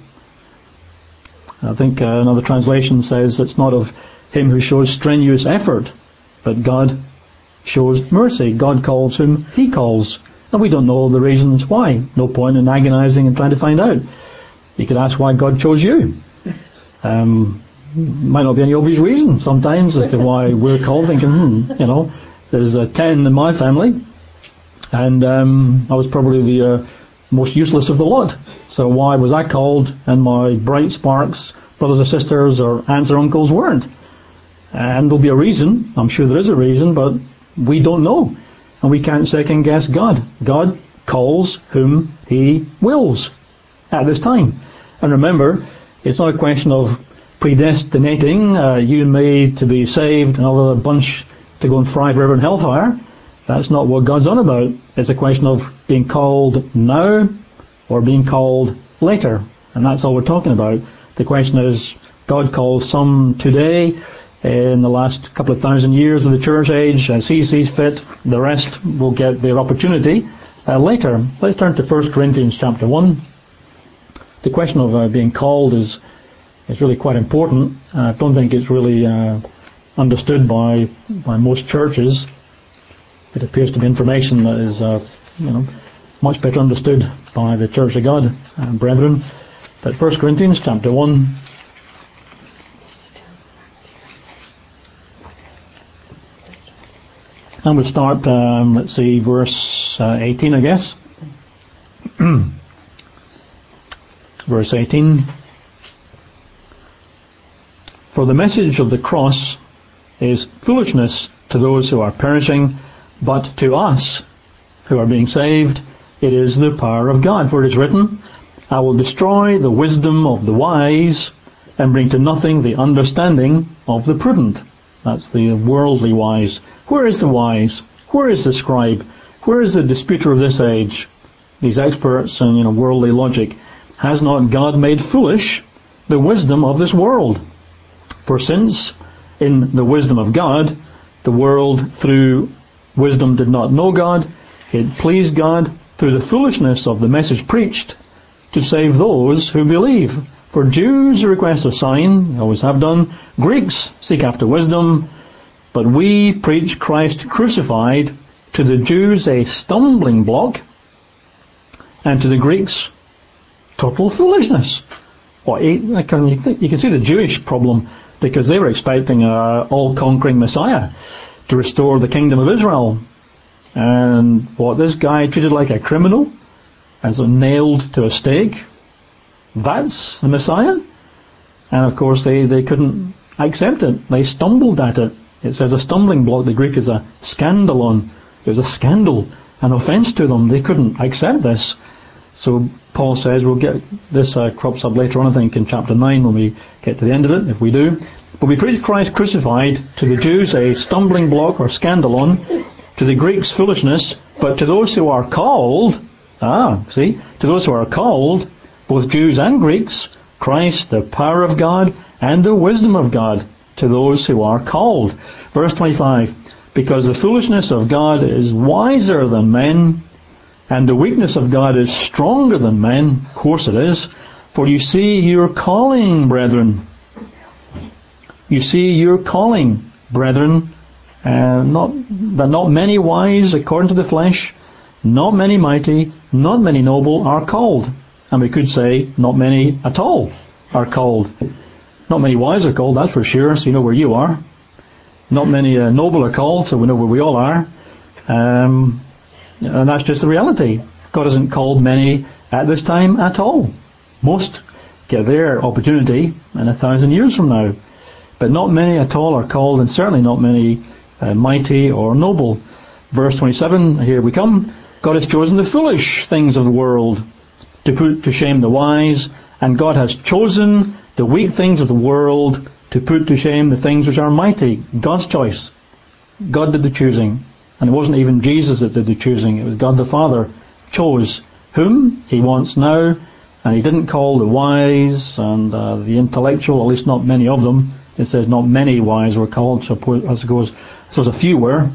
I think uh, another translation says it's not of him who shows strenuous effort, but God shows mercy. God calls whom he calls. And we don't know the reasons why. No point in agonizing and trying to find out. You could ask why God chose you. Um, might not be any obvious reason sometimes as to why we're called, thinking, hmm, you know, there's uh, ten in my family, and um, I was probably the uh, most useless of the lot. So why was I called and my bright sparks, brothers or sisters or aunts or uncles weren't? And there'll be a reason. I'm sure there is a reason, but we don't know. And we can't second guess God. God calls whom he wills at this time. And remember, it's not a question of predestinating uh, you and me to be saved and all the bunch to go and fry forever in hellfire. That's not what God's on about. It's a question of being called now or being called later. And that's all we're talking about. The question is, God calls some today, in the last couple of thousand years of the church age, as he sees fit. The rest will get their opportunity uh, later. Let's turn to First Corinthians chapter one. The question of uh, being called is is really quite important. I don't think it's really uh, understood by by most churches. It appears to be information that is uh, you know much better understood by the Church of God, uh, brethren. But First Corinthians chapter one. And we'll start, um, let's see, verse uh, eighteen, I guess. Verse eighteen. For the message of the cross is foolishness to those who are perishing, but to us who are being saved, it is the power of God. For it is written, I will destroy the wisdom of the wise and bring to nothing the understanding of the prudent. That's the worldly wise. Where is the wise? Where is the scribe? Where is the disputer of this age? These experts in you know, worldly logic. Has not God made foolish the wisdom of this world? For since in the wisdom of God, the world through wisdom did not know God, it pleased God through the foolishness of the message preached to save those who believe. For Jews request a sign, always have done. Greeks seek after wisdom. But we preach Christ crucified, to the Jews a stumbling block, and to the Greeks total foolishness. Well, you can see the Jewish problem, because they were expecting an all-conquering Messiah to restore the kingdom of Israel. And what, this guy treated like a criminal, as a nailed to a stake, that's the Messiah? And of course they, they couldn't accept it. They stumbled at it. It says a stumbling block. The Greek is a scandalon. It was a scandal, an offence to them. They couldn't accept this. So Paul says, we'll get this uh, crops up later on, I think, in chapter nine when we get to the end of it, if we do. But we preach Christ crucified, to the Jews a stumbling block or scandalon, to the Greeks foolishness, but to those who are called, ah, see, to those who are called, both Jews and Greeks, Christ, the power of God and the wisdom of God, to those who are called. Verse twenty-five, because the foolishness of God is wiser than men, and the weakness of God is stronger than men. Of course it is. For you see your calling, brethren. You see your calling, brethren. Uh, not that not many wise according to the flesh, not many mighty, not many noble are called. And we could say, not many at all are called. Not many wise are called, that's for sure, so you know where you are. Not many uh, noble are called, so we know where we all are. Um, and that's just the reality. God hasn't called many at this time at all. Most get their opportunity in a thousand years from now. But not many at all are called, and certainly not many uh, mighty or noble. Verse twenty-seven, here we come. God has chosen the foolish things of the world to put to shame the wise, and God has chosen the weak things of the world to put to shame the things which are mighty. God's choice. God did the choosing. And it wasn't even Jesus that did the choosing. It was God the Father chose whom He wants now. And He didn't call the wise and uh, the intellectual, at least not many of them. It says not many wise were called, so I suppose, so a few were.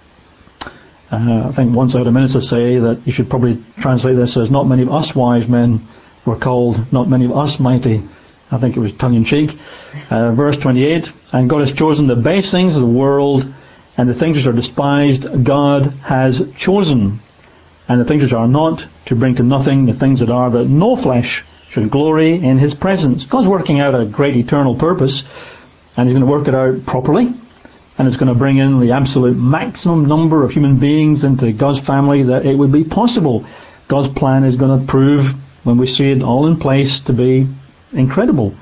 Uh, I think once I heard a minister say that you should probably translate this as not many of us wise men were called, not many of us mighty. I think it was tongue-in-cheek. Uh, verse twenty-eight, and God has chosen the base things of the world, and the things which are despised God has chosen, and the things which are not, to bring to nothing the things that are, that no flesh should glory in His presence. God's working out a great eternal purpose, and He's going to work it out properly, and it's going to bring in the absolute maximum number of human beings into God's family that it would be possible. God's plan is going to prove, when we see it all in place, to be incredible,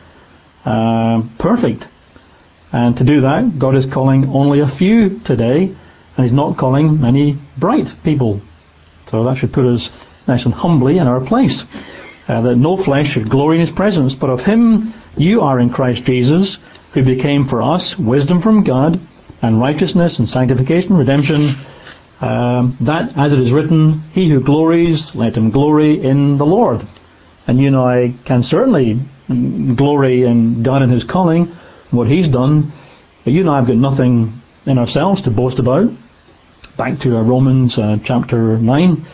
uh, perfect. And to do that, God is calling only a few today, and He's not calling many bright people. So that should put us nice and humbly in our place. Uh, that no flesh should glory in His presence, but of Him you are in Christ Jesus, who became for us wisdom from God, and righteousness and sanctification, redemption, um, that, as it is written, he who glories, let him glory in the Lord. And you and I can certainly glory in God and His calling, what He's done. But you and I have got nothing in ourselves to boast about. Back to uh, Romans uh, chapter nine.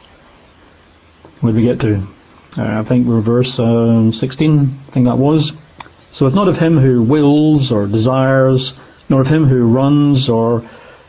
Where did we get to? Uh, I think we're verse uh, sixteen, I think that was. So it's not of him who wills or desires, nor of him who runs or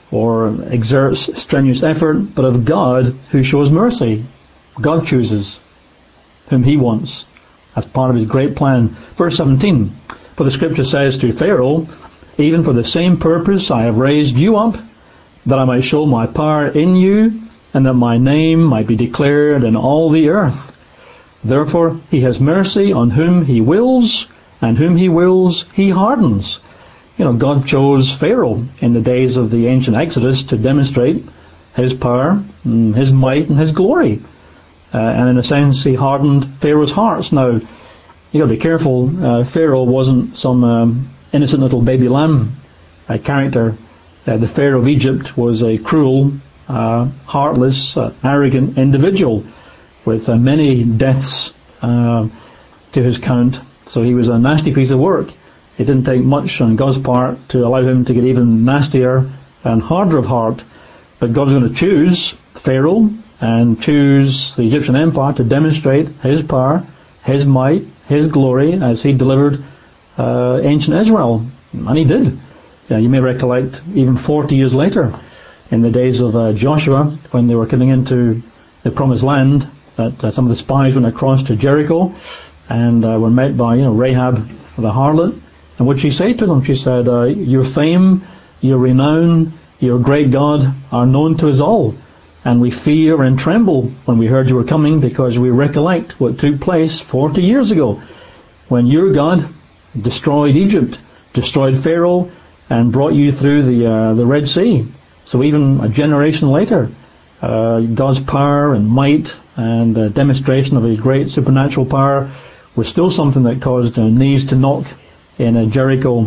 or exerts strenuous effort, but of God who shows mercy. God chooses whom He wants as part of His great plan. Verse seventeen, for the Scripture says to Pharaoh, even for the same purpose I have raised you up, that I might show my power in you, and that my name might be declared in all the earth. Therefore He has mercy on whom He wills, and whom He wills He hardens. You know, God chose Pharaoh in the days of the ancient Exodus to demonstrate His power, and His might, and His glory. Uh, and in a sense, He hardened Pharaoh's hearts. Now, you got to be careful. Uh, Pharaoh wasn't some um, innocent little baby lamb uh, character. Uh, the Pharaoh of Egypt was a cruel, uh, heartless, uh, arrogant individual with uh, many deaths uh, to his count. So he was a nasty piece of work. It didn't take much on God's part to allow him to get even nastier and harder of heart. But God's going to choose Pharaoh and choose the Egyptian Empire to demonstrate His power, His might, His glory as He delivered uh, ancient Israel. And He did. Yeah, you may recollect even forty years later, in the days of uh, Joshua, when they were coming into the Promised Land, that uh, some of the spies went across to Jericho and uh, were met by, you know, Rahab the harlot. And what she said to them? She said, uh, your fame, your renown, your great God are known to us all. And we fear and tremble when we heard you were coming, because we recollect what took place forty years ago, when your God destroyed Egypt, destroyed Pharaoh, and brought you through the uh, the Red Sea. So even a generation later, uh, God's power and might and uh, demonstration of His great supernatural power was still something that caused uh, knees to knock in uh, Jericho.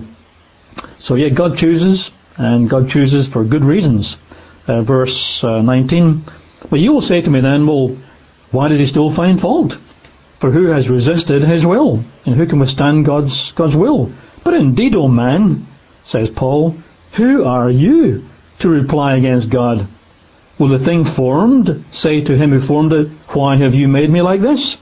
So yeah, God chooses, and God chooses for good reasons. Uh, verse uh, nineteen, but you will say to me then, well, why did He still find fault? For who has resisted His will? And who can withstand God's God's will? But indeed, O man, says Paul, who are you to reply against God? Will the thing formed say to him who formed it, why have you made me like this?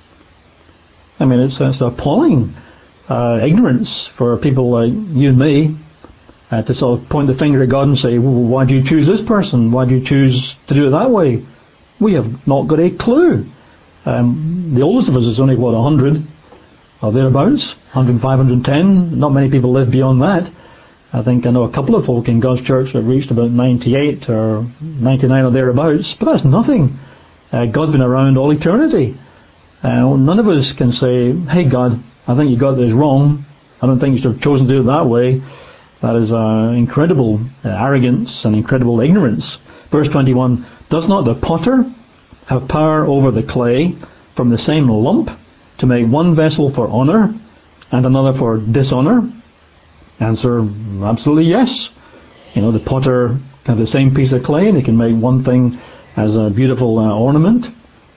I mean, it's, it's appalling uh, ignorance for people like you and me uh, to sort of point the finger at God and say, well, why do you choose this person? Why do you choose to do it that way? We have not got a clue. Um, the oldest of us is only, what, a hundred or thereabouts, one hundred five, one hundred ten. Not many people live beyond that. I think I know a couple of folk in God's church that reached about ninety-eight or ninety-nine or thereabouts, but that's nothing. Uh, God's been around all eternity. Uh, none of us can say, hey God, I think you got this wrong. I don't think you should have chosen to do it that way. That is uh, incredible uh, arrogance and incredible ignorance. Verse twenty-one, does not the potter have power over the clay from the same lump to make one vessel for honor and another for dishonor? Answer, absolutely yes. You know, the potter can have the same piece of clay, and he can make one thing as a beautiful uh, ornament,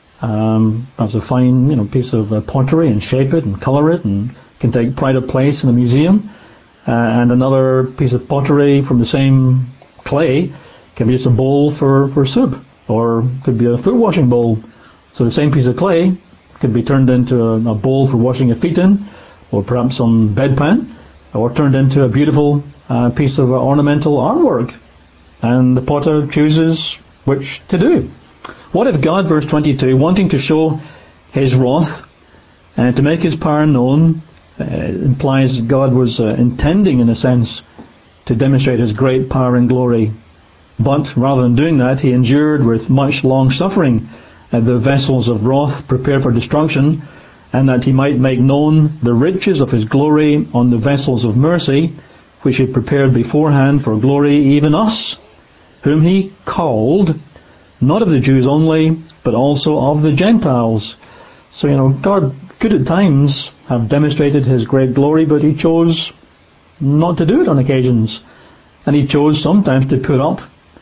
um, as a fine, you know, piece of uh, pottery, and shape it and colour it, and can take pride of place in a museum. Uh, and another piece of pottery from the same clay can be just a bowl for, for soup, or could be a foot washing bowl. So the same piece of clay could be turned into a, a bowl for washing your feet in, or perhaps some bedpan, or turned into a beautiful uh, piece of uh, ornamental artwork. And the potter chooses which to do. What if God, verse twenty-two, wanting to show his wrath and to make his power known, uh, implies God was uh, intending, in a sense, to demonstrate his great power and glory. But rather than doing that, he endured with much long suffering uh, the vessels of wrath prepared for destruction, and that he might make known the riches of his glory on the vessels of mercy, which he prepared beforehand for glory, even us, whom he called, not of the Jews only, but also of the Gentiles. So, you know, God could at times have demonstrated his great glory, but he chose not to do it on occasions. And he chose sometimes to put up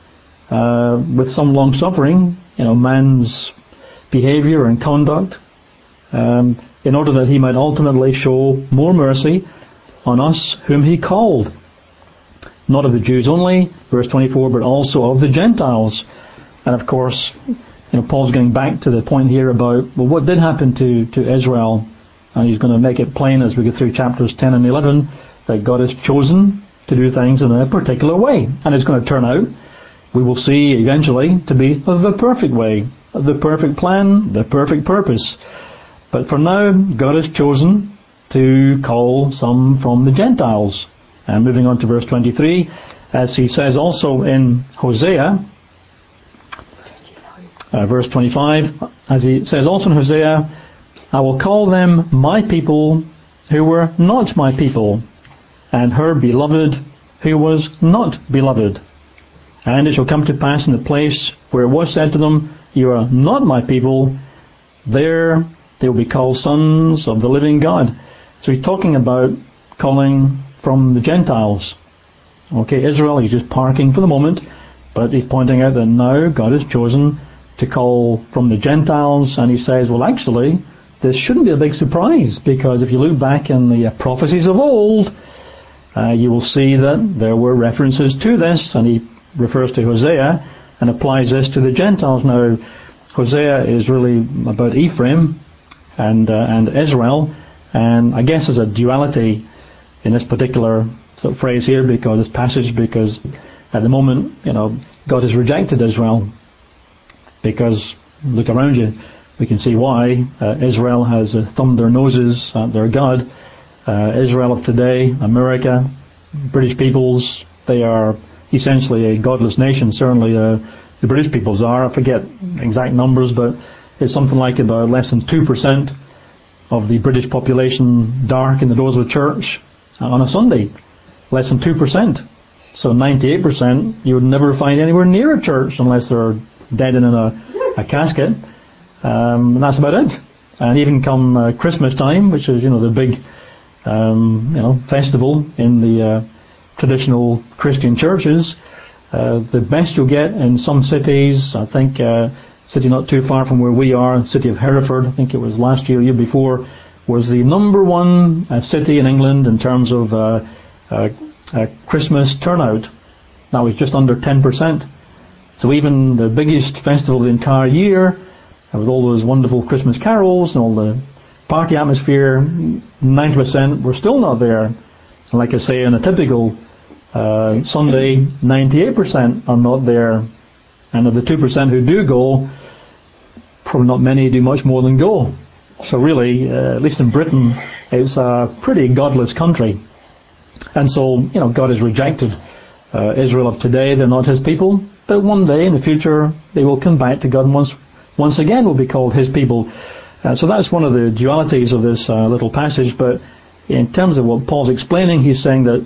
uh, with some long suffering, you know, man's behavior and conduct, um, in order that he might ultimately show more mercy on us whom he called. Not of the Jews only, verse twenty-four, but also of the Gentiles. And of course, you know, Paul's going back to the point here about, well, what did happen to, to Israel? And he's going to make it plain as we go through chapters ten and eleven that God has chosen to do things in a particular way. And it's going to turn out, we will see eventually, to be the perfect way, the perfect plan, the perfect purpose. But for now, God has chosen to call some from the Gentiles. And moving on to verse twenty-three, as he says also in Hosea, uh, verse twenty-five, as he says also in Hosea, I will call them my people who were not my people, and her beloved who was not beloved. And it shall come to pass in the place where it was said to them, you are not my people, there they will be called sons of the living God. So he's talking about calling from the Gentiles. Okay, Israel, he's just parking for the moment, but he's pointing out that now God has chosen to call from the Gentiles, and he says, well, actually, this shouldn't be a big surprise, because if you look back in the uh, prophecies of old, uh, you will see that there were references to this, and he refers to Hosea and applies this to the Gentiles. Now, Hosea is really about Ephraim and uh, and Israel, and I guess there's a duality in this particular sort of phrase here, because this passage, because at the moment, you know, God has rejected Israel, because look around you, we can see why. Uh, Israel has uh, thumbed their noses at their God. Uh, Israel of today, America, British peoples, they are essentially a godless nation. Certainly uh, the British peoples are. I forget exact numbers, but it's something like about less than two percent of the British population dark in the doors of a church on a Sunday. Less than two percent. So ninety-eight percent you would never find anywhere near a church unless they're dead in a, a casket. Um, and that's about it. And even come uh, Christmas time, which is, you know, the big, um, you know, festival in the uh, traditional Christian churches, uh, the best you'll get in some cities, I think, uh, city not too far from where we are, the city of Hereford, I think it was last year, year before, was the number one uh, city in England in terms of uh, uh, uh, Christmas turnout. That was just under ten percent. So even the biggest festival of the entire year, with all those wonderful Christmas carols and all the party atmosphere, ninety percent were still not there. And like I say, on a typical uh, Sunday, ninety-eight percent are not there. And of the two percent who do go, probably not many do much more than go. So really, uh, at least in Britain, it's a pretty godless country. And so, you know, God has rejected uh, Israel of today. They're not his people. But one day in the future, they will come back to God and once, once again will be called his people. Uh, so that's one of the dualities of this uh, little passage. But in terms of what Paul's explaining, he's saying that,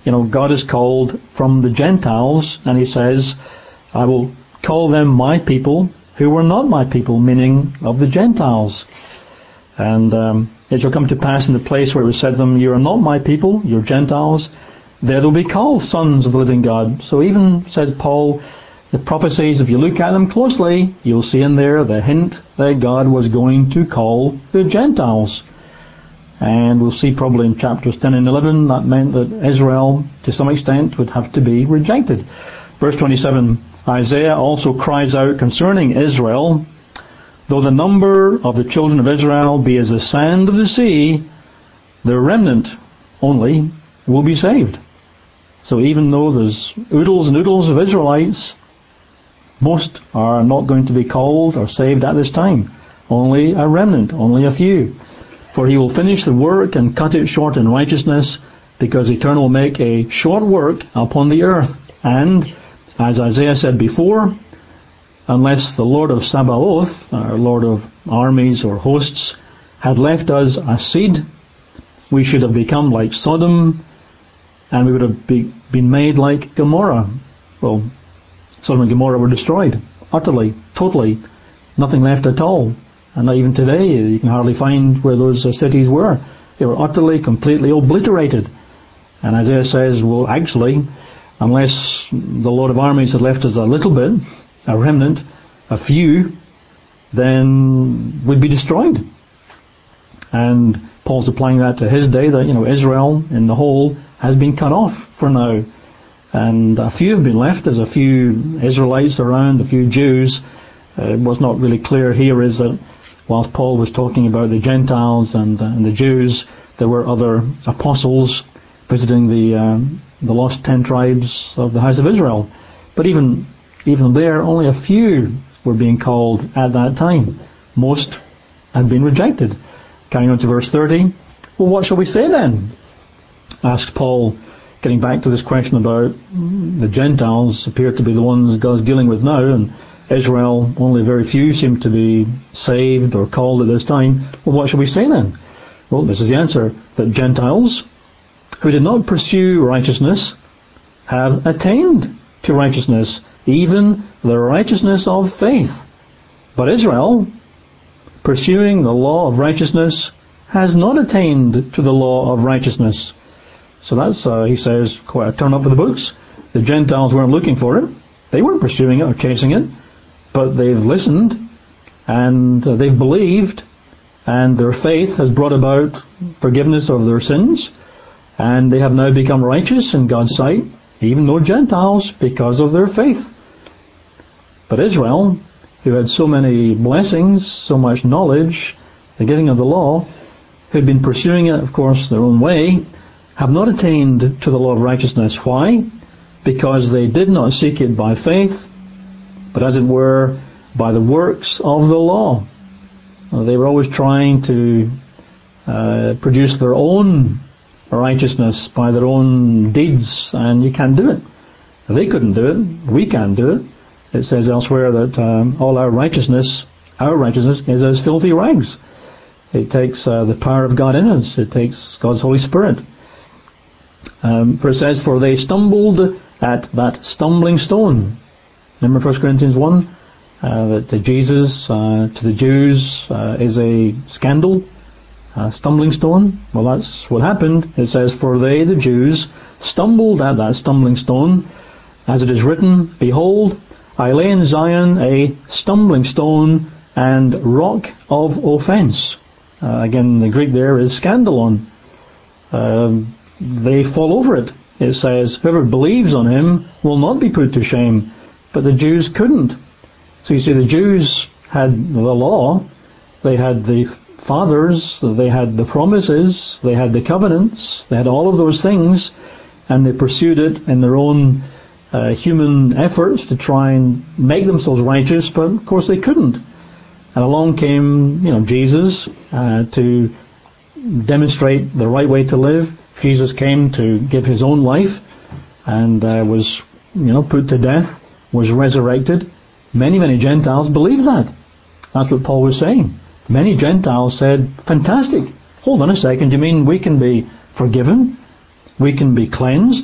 you know, God is called from the Gentiles, and he says, I will call them my people who were not my people, meaning of the Gentiles. And um, it shall come to pass in the place where it was said to them, you are not my people, you're Gentiles, there they'll be called sons of the living God. So even, says Paul, the prophecies, if you look at them closely, you'll see in there the hint that God was going to call the Gentiles. And we'll see probably in chapters ten and eleven, that meant that Israel, to some extent, would have to be rejected. Verse twenty-seven, Isaiah also cries out concerning Israel, though the number of the children of Israel be as the sand of the sea, the remnant only will be saved. So even though there's oodles and oodles of Israelites, most are not going to be called or saved at this time. Only a remnant, only a few. For he will finish the work and cut it short in righteousness, because Eternal will make a short work upon the earth. And, as Isaiah said before, unless the Lord of Sabaoth, or Lord of armies or hosts, had left us a seed, we should have become like Sodom, and we would have be, been made like Gomorrah. Well, Sodom and Gomorrah were destroyed, utterly, totally, nothing left at all. And not even today, you can hardly find where those uh, cities were. They were utterly, completely obliterated. And Isaiah says, well, actually, unless the Lord of armies had left us a little bit, a remnant, a few, then we'd be destroyed. And Paul's applying that to his day, that, you know, Israel in the whole has been cut off for now. And a few have been left. There's a few Israelites around, a few Jews. Uh, what's not really clear here is that whilst Paul was talking about the Gentiles and, uh, and the Jews, there were other apostles visiting the uh, the lost ten tribes of the house of Israel. But even even there, only a few were being called at that time. Most had been rejected. Carrying on to verse thirty. Well, what shall we say then? Asked Paul, getting back to this question about the Gentiles appear to be the ones God's dealing with now, and Israel, only very few seem to be saved or called at this time. Well, what shall we say then? Well, this is the answer, that Gentiles who did not pursue righteousness have attained to righteousness, even the righteousness of faith. But Israel, pursuing the law of righteousness, has not attained to the law of righteousness. So that's, uh, he says, quite a turn up for the books. The Gentiles weren't looking for it. They weren't pursuing it or chasing it. But they've listened, and uh, they've believed, and their faith has brought about forgiveness of their sins, and they have now become righteous in God's sight, even though Gentiles, because of their faith. But Israel, who had so many blessings, so much knowledge, the giving of the law, who had been pursuing it, of course, their own way, have not attained to the law of righteousness. Why? Because they did not seek it by faith, but as it were, by the works of the law. They were always trying to uh, produce their own righteousness by their own deeds, and you can't do it. They couldn't do it. We can't do it. It says elsewhere that um, all our righteousness, our righteousness, is as filthy rags. It takes uh, the power of God in us. It takes God's Holy Spirit. Um, for it says, for they stumbled at that stumbling stone. Remember First Corinthians one? Uh, that Jesus, uh, to the Jews, uh, is a scandal, a stumbling stone. Well, that's what happened. It says, for they, the Jews, stumbled at that stumbling stone, as it is written, behold, I lay in Zion a stumbling stone and rock of offence. Uh, again, the Greek there is scandalon. Um, they fall over it. It says, whoever believes on him will not be put to shame. But the Jews couldn't. So you see, the Jews had the law, they had the fathers, they had the promises, they had the covenants, they had all of those things, and they pursued it in their own uh, human efforts to try and make themselves righteous, but of course they couldn't. And along came, you know, Jesus uh, to demonstrate the right way to live. Jesus came to give his own life and uh, was, you know, put to death, was resurrected. Many, many Gentiles believed that. That's what Paul was saying. Many Gentiles said, fantastic, hold on a second, you mean we can be forgiven? We can be cleansed?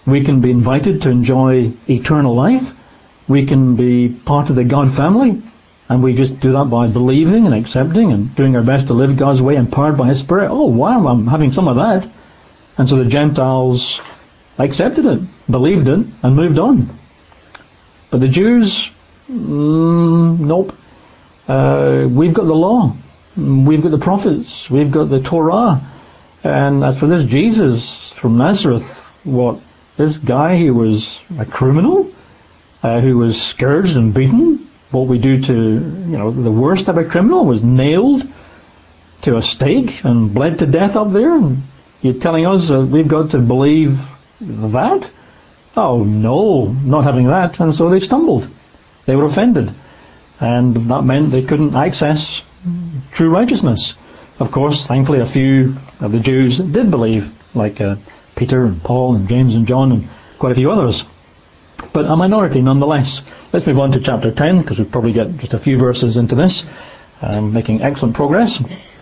We can be invited to enjoy eternal life. We can be part of the God family, and we just do that by believing and accepting and doing our best to live God's way, empowered by His Spirit. Oh wow, I'm having some of that. And so the Gentiles accepted it, believed it, and moved on. But the Jews, mm, nope. Uh, we've got the law. We've got the prophets. We've got the Torah. And as for this Jesus from Nazareth, what, this guy who was a criminal, uh, who was scourged and beaten, what we do to, you know, the worst type of criminal, was nailed to a stake and bled to death up there. And you're telling us that we've got to believe that? Oh no, not having that. And so they stumbled. They were offended. And that meant they couldn't access true righteousness. Of course, thankfully a few of the Jews did believe, like uh, Peter and Paul and James and John and quite a few others. But a minority nonetheless. Let's move on to chapter ten, because we'll probably get just a few verses into this. Um, making excellent progress.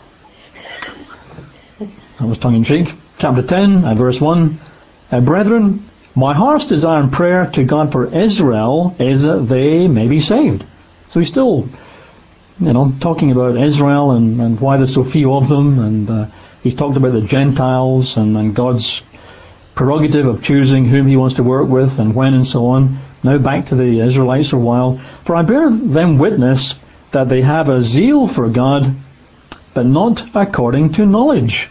That was tongue-in-cheek. Chapter ten, uh, verse one. Uh, Brethren, my heart's desire and prayer to God for Israel is that they may be saved. So he's still, you know, talking about Israel and, and why there's so few of them, and uh, he's talked about the Gentiles and, and God's prerogative of choosing whom He wants to work with and when and so on. Now back to the Israelites for a while. For I bear them witness that they have a zeal for God, but not according to knowledge.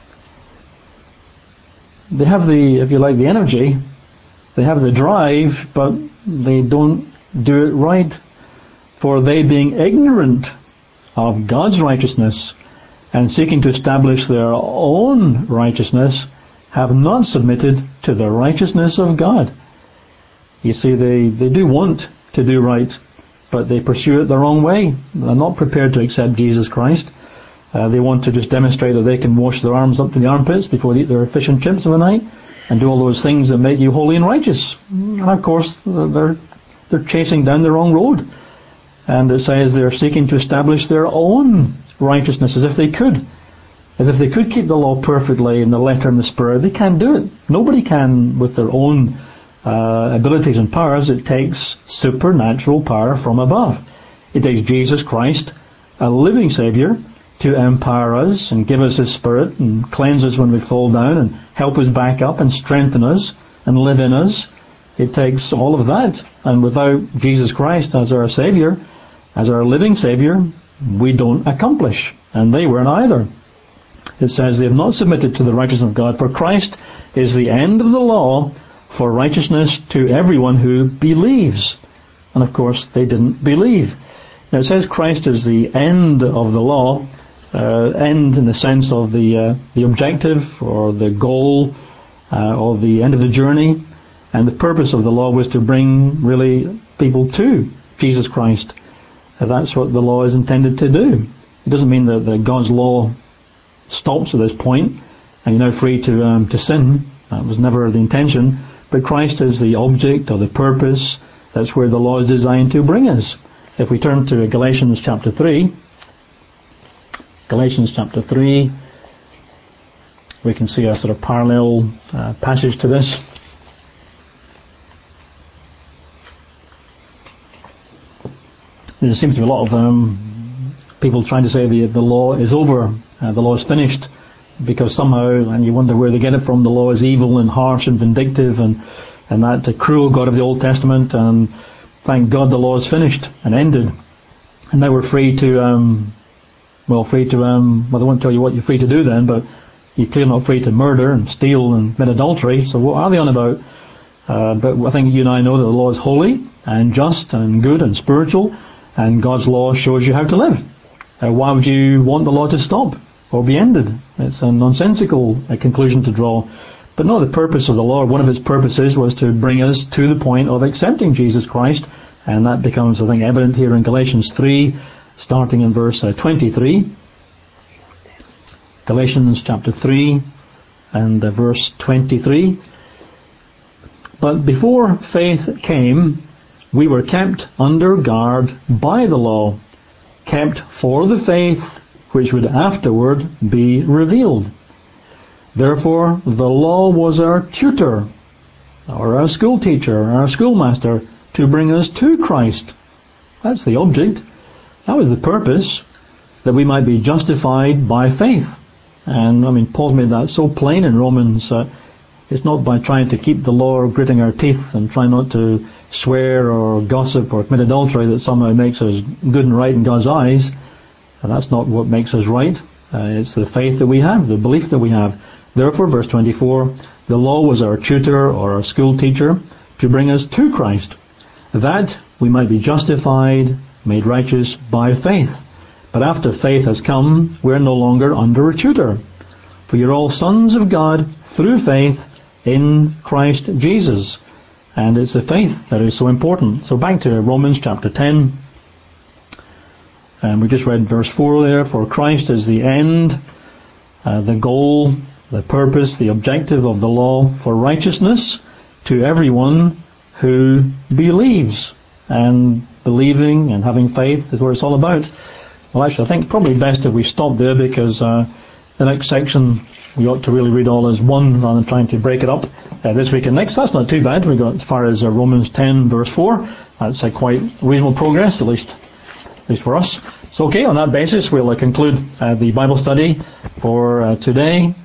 They have the, if you like, the energy, they have the drive, but they don't do it right. For they, being ignorant of God's righteousness and seeking to establish their own righteousness, have not submitted to the righteousness of God. You see, they, they do want to do right, but they pursue it the wrong way. They're not prepared to accept Jesus Christ. Uh, they want to just demonstrate that they can wash their arms up to the armpits before they eat their fish and chips of a night, and do all those things that make you holy and righteous. And of course, they're they're chasing down the wrong road. And it says they're seeking to establish their own righteousness, as if they could. As if they could keep the law perfectly in the letter and the spirit. They can't do it. Nobody can with their own uh, abilities and powers. It takes supernatural power from above. It takes Jesus Christ, a living Saviour, to empower us and give us His Spirit and cleanse us when we fall down and help us back up and strengthen us and live in us. It takes all of that. And without Jesus Christ as our Saviour, as our living Saviour, we don't accomplish. And they weren't either. It says they have not submitted to the righteousness of God, for Christ is the end of the law for righteousness to everyone who believes. And of course they didn't believe. Now it says Christ is the end of the law, uh, end in the sense of the uh, the objective or the goal uh, or the end of the journey. And the purpose of the law was to bring really people to Jesus Christ. Uh, that's what the law is intended to do. It doesn't mean that, that God's law stops at this point and you're now free to um, to sin. That was never the intention. But Christ is the object or the purpose. That's where the law is designed to bring us. If we turn to Galatians chapter three, Galatians chapter three, we can see a sort of parallel uh, passage to this. There seems to be a lot of um, people trying to say the the law is over, uh, the law is finished, because somehow, and you wonder where they get it from, the law is evil and harsh and vindictive and, and that the cruel God of the Old Testament, and thank God the law is finished and ended. And now we're free to, um, well, free to, um, well, I won't tell you what you're free to do then, but you're clearly not free to murder and steal and commit adultery. So what are they on about? Uh, but I think you and I know that the law is holy and just and good and spiritual, and God's law shows you how to live. Uh, why would you want the law to stop or be ended? It's a nonsensical uh, conclusion to draw. But no, the purpose of the law, one of its purposes was to bring us to the point of accepting Jesus Christ, and that becomes, I think, evident here in Galatians three, starting in verse uh, twenty-three. Galatians chapter three and uh, verse twenty-three. But before faith came, we were kept under guard by the law, kept for the faith which would afterward be revealed. Therefore, the law was our tutor, or our school teacher, or our schoolmaster, to bring us to Christ. That's the object. That was the purpose, that we might be justified by faith. And I mean, Paul's made that so plain in Romans. Uh, it's not by trying to keep the law or gritting our teeth and try not to swear or gossip or commit adultery that somehow makes us good and right in God's eyes. And that's not what makes us right. Uh, it's the faith that we have, the belief that we have. Therefore, verse twenty-four, the law was our tutor or our school teacher to bring us to Christ, that we might be justified, made righteous by faith. But after faith has come, we're no longer under a tutor. For you're all sons of God through faith in Christ Jesus. And it's the faith that is so important. So back to Romans chapter ten. And we just read verse four there. For Christ is the end, uh, the goal, the purpose, the objective of the law for righteousness to everyone who believes. And believing and having faith is what it's all about. Well, actually, I think it's probably best if we stop there, because uh, the next section we ought to really read all as one rather than trying to break it up uh, this week and next. That's not too bad. We got as far as uh, Romans ten verse four. That's uh, quite reasonable progress, at least at least for us. So okay, on that basis we'll uh, conclude uh, the Bible study for uh, today.